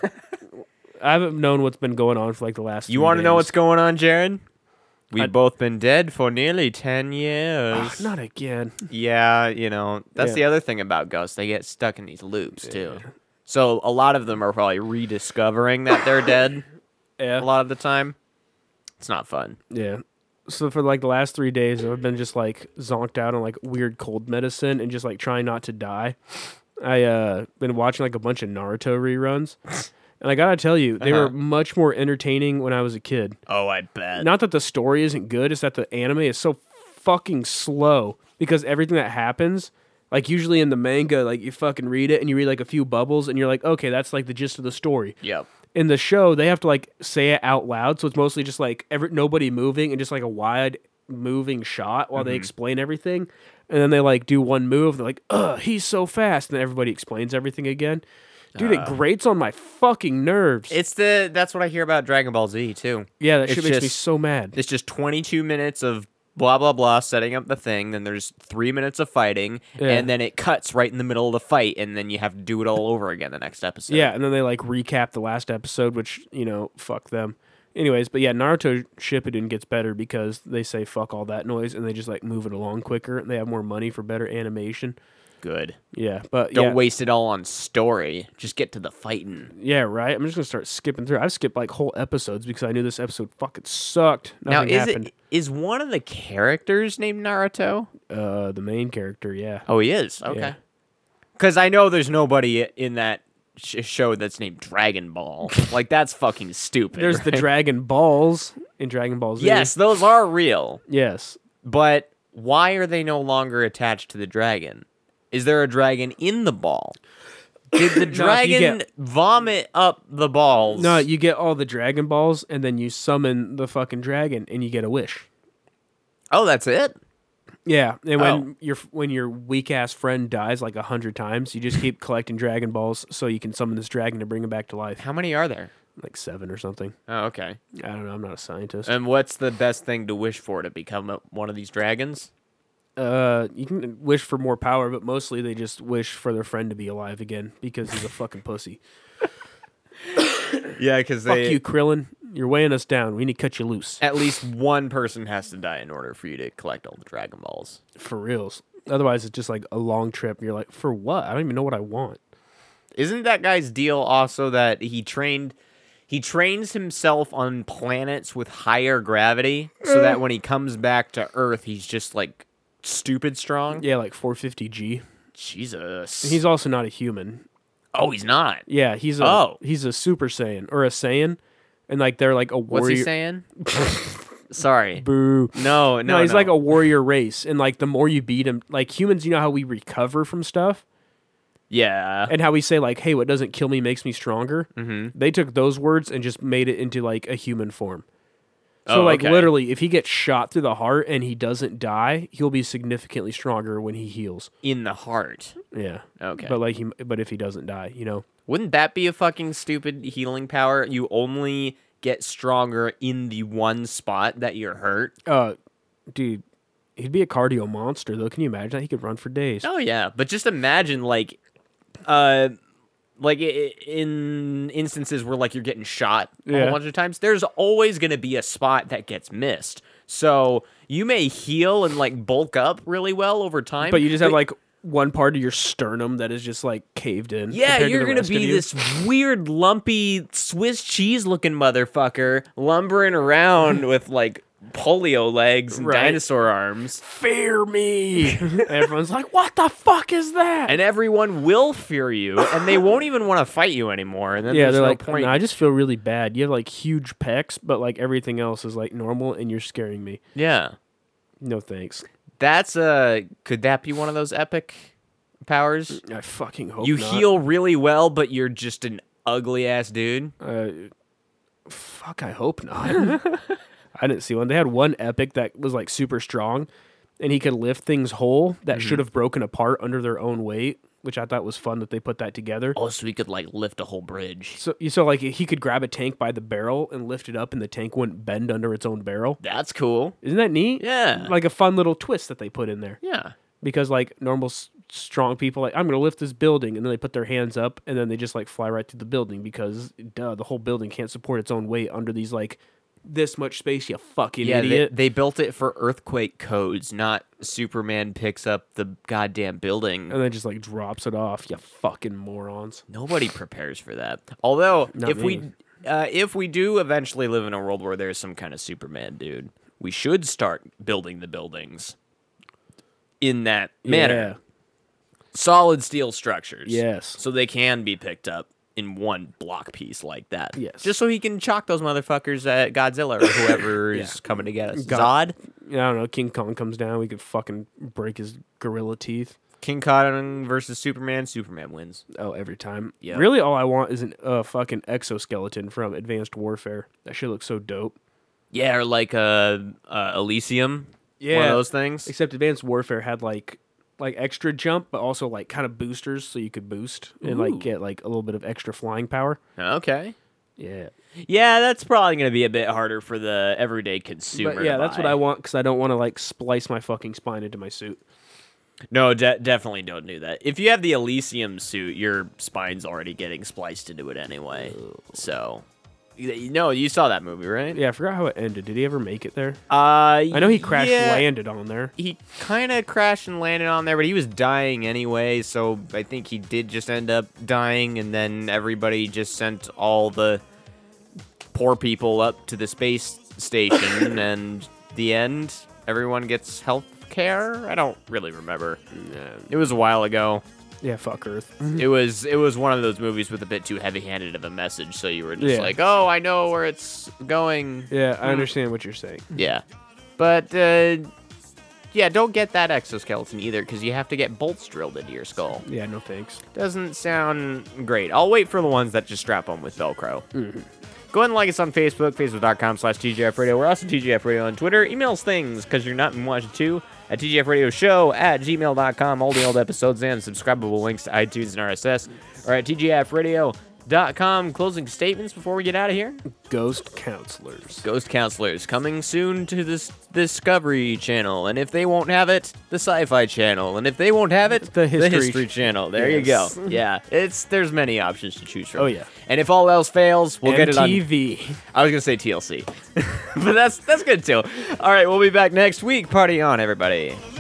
S6: I haven't known what's been going on for like the last.
S5: You
S6: want
S5: want to know what's going on, Jared? We've
S6: I-
S5: both been dead for nearly ten years.
S6: Not again.
S5: Yeah, you know, that's
S6: Yeah.
S5: the other thing about ghosts. They get stuck in these loops, too. So a lot of them are probably rediscovering that they're dead
S6: Yeah.
S5: a lot of the time. It's not fun.
S6: Yeah. So for like the last three days, I've been just like zonked out on like weird cold medicine and just like trying not to die. I uh been watching like a bunch of Naruto reruns, and I gotta tell you, they
S5: Uh-huh.
S6: were much more entertaining when I was a kid.
S5: Oh, I bet.
S6: Not that the story isn't good; it's that the anime is so fucking slow because everything that happens. Like usually in the manga, like you fucking read it and you read like a few bubbles and you're like, okay, that's like the gist of the story.
S5: Yep.
S6: In the show, they have to like say it out loud, so it's mostly just like every nobody moving and just like a wide moving shot while they explain everything, and then they like do one move. They're like, "Ugh, he's so fast," and then everybody explains everything again. Dude, it grates on my fucking nerves.
S5: It's the that's what I hear about Dragon Ball Z too.
S6: yeah, that
S5: it's
S6: shit makes me
S5: just-
S6: so mad.
S5: It's just twenty-two minutes of blah blah blah setting up the thing, then there's three minutes of fighting,
S6: Yeah.
S5: and then it cuts right in the middle of the fight, and then you have to do it all over again the next episode.
S6: Yeah, and then they like recap the last episode, which you know, fuck them. Anyways, but yeah, Naruto Shippuden gets better because they say fuck all that noise and they just like move it along quicker and they have more money for better animation.
S5: Good.
S6: Yeah, but
S5: Don't
S6: yeah,
S5: waste it all on story. Just get to the fighting.
S6: yeah, right. I'm just gonna start skipping through. I've skipped like whole episodes because I knew this episode fucking sucked.
S5: Now,
S6: Nothing
S5: is
S6: happened.
S5: it is one of the characters named Naruto?
S6: Uh, the main character, yeah.
S5: Oh, he is. Okay.
S6: Yeah.
S5: Because I know there's nobody in that sh- show that's named Dragon Ball. Like that's fucking stupid.
S6: There's the
S5: right?
S6: Dragon Balls in Dragon Ball Z.
S5: Yes, those are real.
S6: Yes.
S5: But why are they no longer attached to the dragon? Is there a dragon in the ball? Did the
S6: No, if you
S5: dragon
S6: get-
S5: vomit up the balls?
S6: No, you get all the Dragon Balls and then you summon the fucking dragon and you get a wish.
S5: Oh, that's it?
S6: Yeah, and when
S5: Oh.
S6: your when your weak ass friend dies like a hundred times, you just keep collecting Dragon Balls so you can summon this dragon to bring him back to life.
S5: How many are there?
S6: Like seven or something.
S5: Oh, okay.
S6: I don't know. I'm not a scientist.
S5: And what's the best thing to wish for to become a, one of these dragons?
S6: Uh, you can wish for more power, but mostly they just wish for their friend to be alive again because he's a fucking pussy.
S5: Yeah, because
S6: Fuck you, Krillin. You're weighing us down. We need to cut you loose.
S5: At least one person has to die in order for you to collect all the Dragon Balls.
S6: For reals. Otherwise, it's just like a long trip. And you're like, for what? I don't even know what I want.
S5: Isn't that guy's deal also that he trained he trains himself on planets with higher gravity so that when he comes back to Earth he's just like stupid strong?
S6: Yeah, like four fifty G.
S5: Jesus.
S6: He's also not a human.
S5: Oh, he's not.
S6: Yeah, he's a
S5: Oh.
S6: he's a Super Saiyan or a Saiyan, and like they're like a warrior.
S5: What's he saying? Sorry.
S6: Boo.
S5: No, no,
S6: No, he's
S5: no.
S6: like a warrior race, and like the more you beat him, like humans, you know how we recover from stuff,
S5: Yeah.
S6: and how we say like, "Hey, what doesn't kill me makes me stronger."
S5: Mm-hmm.
S6: They took those words and just made it into like a human form. So
S5: Oh,
S6: like
S5: okay.
S6: literally, if he gets shot through the heart and he doesn't die, he'll be significantly stronger when he heals.
S5: In the heart.
S6: Yeah.
S5: Okay.
S6: But like he, but if he doesn't die, you know.
S5: Wouldn't that be a fucking stupid healing power? You only get stronger in the one spot that you're hurt.
S6: Uh, dude, he'd be a cardio monster though. Can you imagine that? He could run for days.
S5: Oh yeah, but just imagine like, uh, like i- in instances where like you're getting shot a
S6: Yeah.
S5: whole bunch of times, there's always going to be a spot that gets missed. So you may heal and like bulk up really well over time,
S6: But you just have like one part of your sternum that is just like caved in.
S5: yeah,
S6: compared to
S5: you're
S6: the
S5: gonna
S6: rest of
S5: be
S6: you.
S5: this weird, lumpy Swiss cheese looking motherfucker lumbering around with like polio legs and
S6: Right.
S5: dinosaur arms.
S6: Fear me. Everyone's like, what the fuck is that?
S5: And everyone will fear you, and they won't even want to fight you anymore. And then
S6: yeah,
S5: there's
S6: they're
S5: no
S6: like,
S5: point.
S6: "No, I just feel really bad. You have like huge pecs, but like everything else is like normal, and you're scaring me.
S5: Yeah,
S6: No thanks.
S5: that's uh, could that be one of those epic powers?
S6: I fucking hope
S5: You
S6: not.
S5: heal really well, but you're just an ugly ass dude.
S6: Uh, fuck, I hope not. I didn't see one. They had one epic that was like super strong, and he could lift things whole that
S5: Mm-hmm.
S6: should have broken apart under their own weight, which I thought was fun that they put that together.
S5: Oh, so he could like lift a whole bridge.
S6: So you saw like he could grab a tank by the barrel and lift it up, and the tank wouldn't bend under its own barrel.
S5: That's cool.
S6: Isn't that neat?
S5: Yeah.
S6: Like a fun little twist that they put in there.
S5: Yeah.
S6: Because like normal s- strong people, like I'm gonna lift this building, and then they put their hands up, and then they just like fly right through the building because duh, the whole building can't support its own weight under these like this much space. You fucking
S5: Yeah, they,
S6: idiot.
S5: they built it for earthquake codes, not Superman picks up the goddamn building.
S6: and then just like drops it off. You fucking morons.
S5: Nobody prepares for that. Although,
S6: Not
S5: if we
S6: me.
S5: uh, if we do eventually live in a world where there's some kind of Superman dude, we should start building the buildings in that manner. Solid steel structures.
S6: Yes.
S5: So they can be picked up in one block piece like that.
S6: Yes.
S5: Just so he can chalk those motherfuckers at Godzilla or whoever is coming to get us.
S6: God-
S5: Zod?
S6: Yeah, I don't know. King Kong comes down. We could fucking break his gorilla teeth.
S5: King Kong versus Superman. Superman wins.
S6: Oh, every time.
S5: Yep.
S6: Really, all I want is an uh, fucking exoskeleton from Advanced Warfare. That shit looks so dope.
S5: Yeah, or like uh, uh, Elysium. One
S6: Yeah.
S5: of those things.
S6: Except Advanced Warfare had like like extra jump, but also like kind of boosters, so you could boost and
S5: Ooh.
S6: like get like a little bit of extra flying power.
S5: Okay.
S6: Yeah.
S5: Yeah, that's probably going to be a bit harder for the everyday consumer.
S6: But yeah,
S5: to
S6: that's what
S5: buy.
S6: I want because I don't want to like splice my fucking spine into my suit.
S5: No, de- definitely don't do that. If you have the Elysium suit, your spine's already getting spliced into it anyway. So, you know, you saw that movie, right?
S6: Yeah, I forgot how it ended. Did he ever make it there?
S5: Uh,
S6: I know he crash
S5: yeah,
S6: landed on there.
S5: He kind of crashed and landed on there, but he was dying anyway. So I think he did just end up dying, and then everybody just sent all the poor people up to the space station, and the end, everyone gets health care. I don't really remember. It was a while ago.
S6: Yeah, fuck Earth.
S5: It was it was one of those movies with a bit too heavy-handed of a message, so you were just
S6: Yeah.
S5: like, "Oh, I know where it's going."
S6: Yeah, I understand what you're saying.
S5: Yeah, but uh, yeah, don't get that exoskeleton either, because you have to get bolts drilled into your skull.
S6: Yeah, no thanks.
S5: Doesn't sound great. I'll wait for the ones that just strap on with Velcro.
S6: Mm-hmm.
S5: Go ahead and like us on Facebook, facebook.com slash TGF Radio. We're also T G F Radio on Twitter. Email us things, because you're not in Washington too, at T G F Radio Show at gmail dot com. All the old episodes and subscribable links to iTunes and R S S are at T G F radio dot com. Closing statements before we get out of here?
S6: Ghost counselors.
S5: Ghost Counselors coming soon to this Discovery Channel, and if they won't have it, the Sci-Fi Channel, and if they won't have it,
S6: The History
S5: History Channel. There you go.
S6: Yes.
S5: Yeah, it's there's many options to choose from.
S6: Oh, yeah.
S5: And if all else fails, we'll get it on.
S6: M T V.
S5: I was gonna say T L C, but that's that's good too. All right, we'll be back next week. Party on, everybody.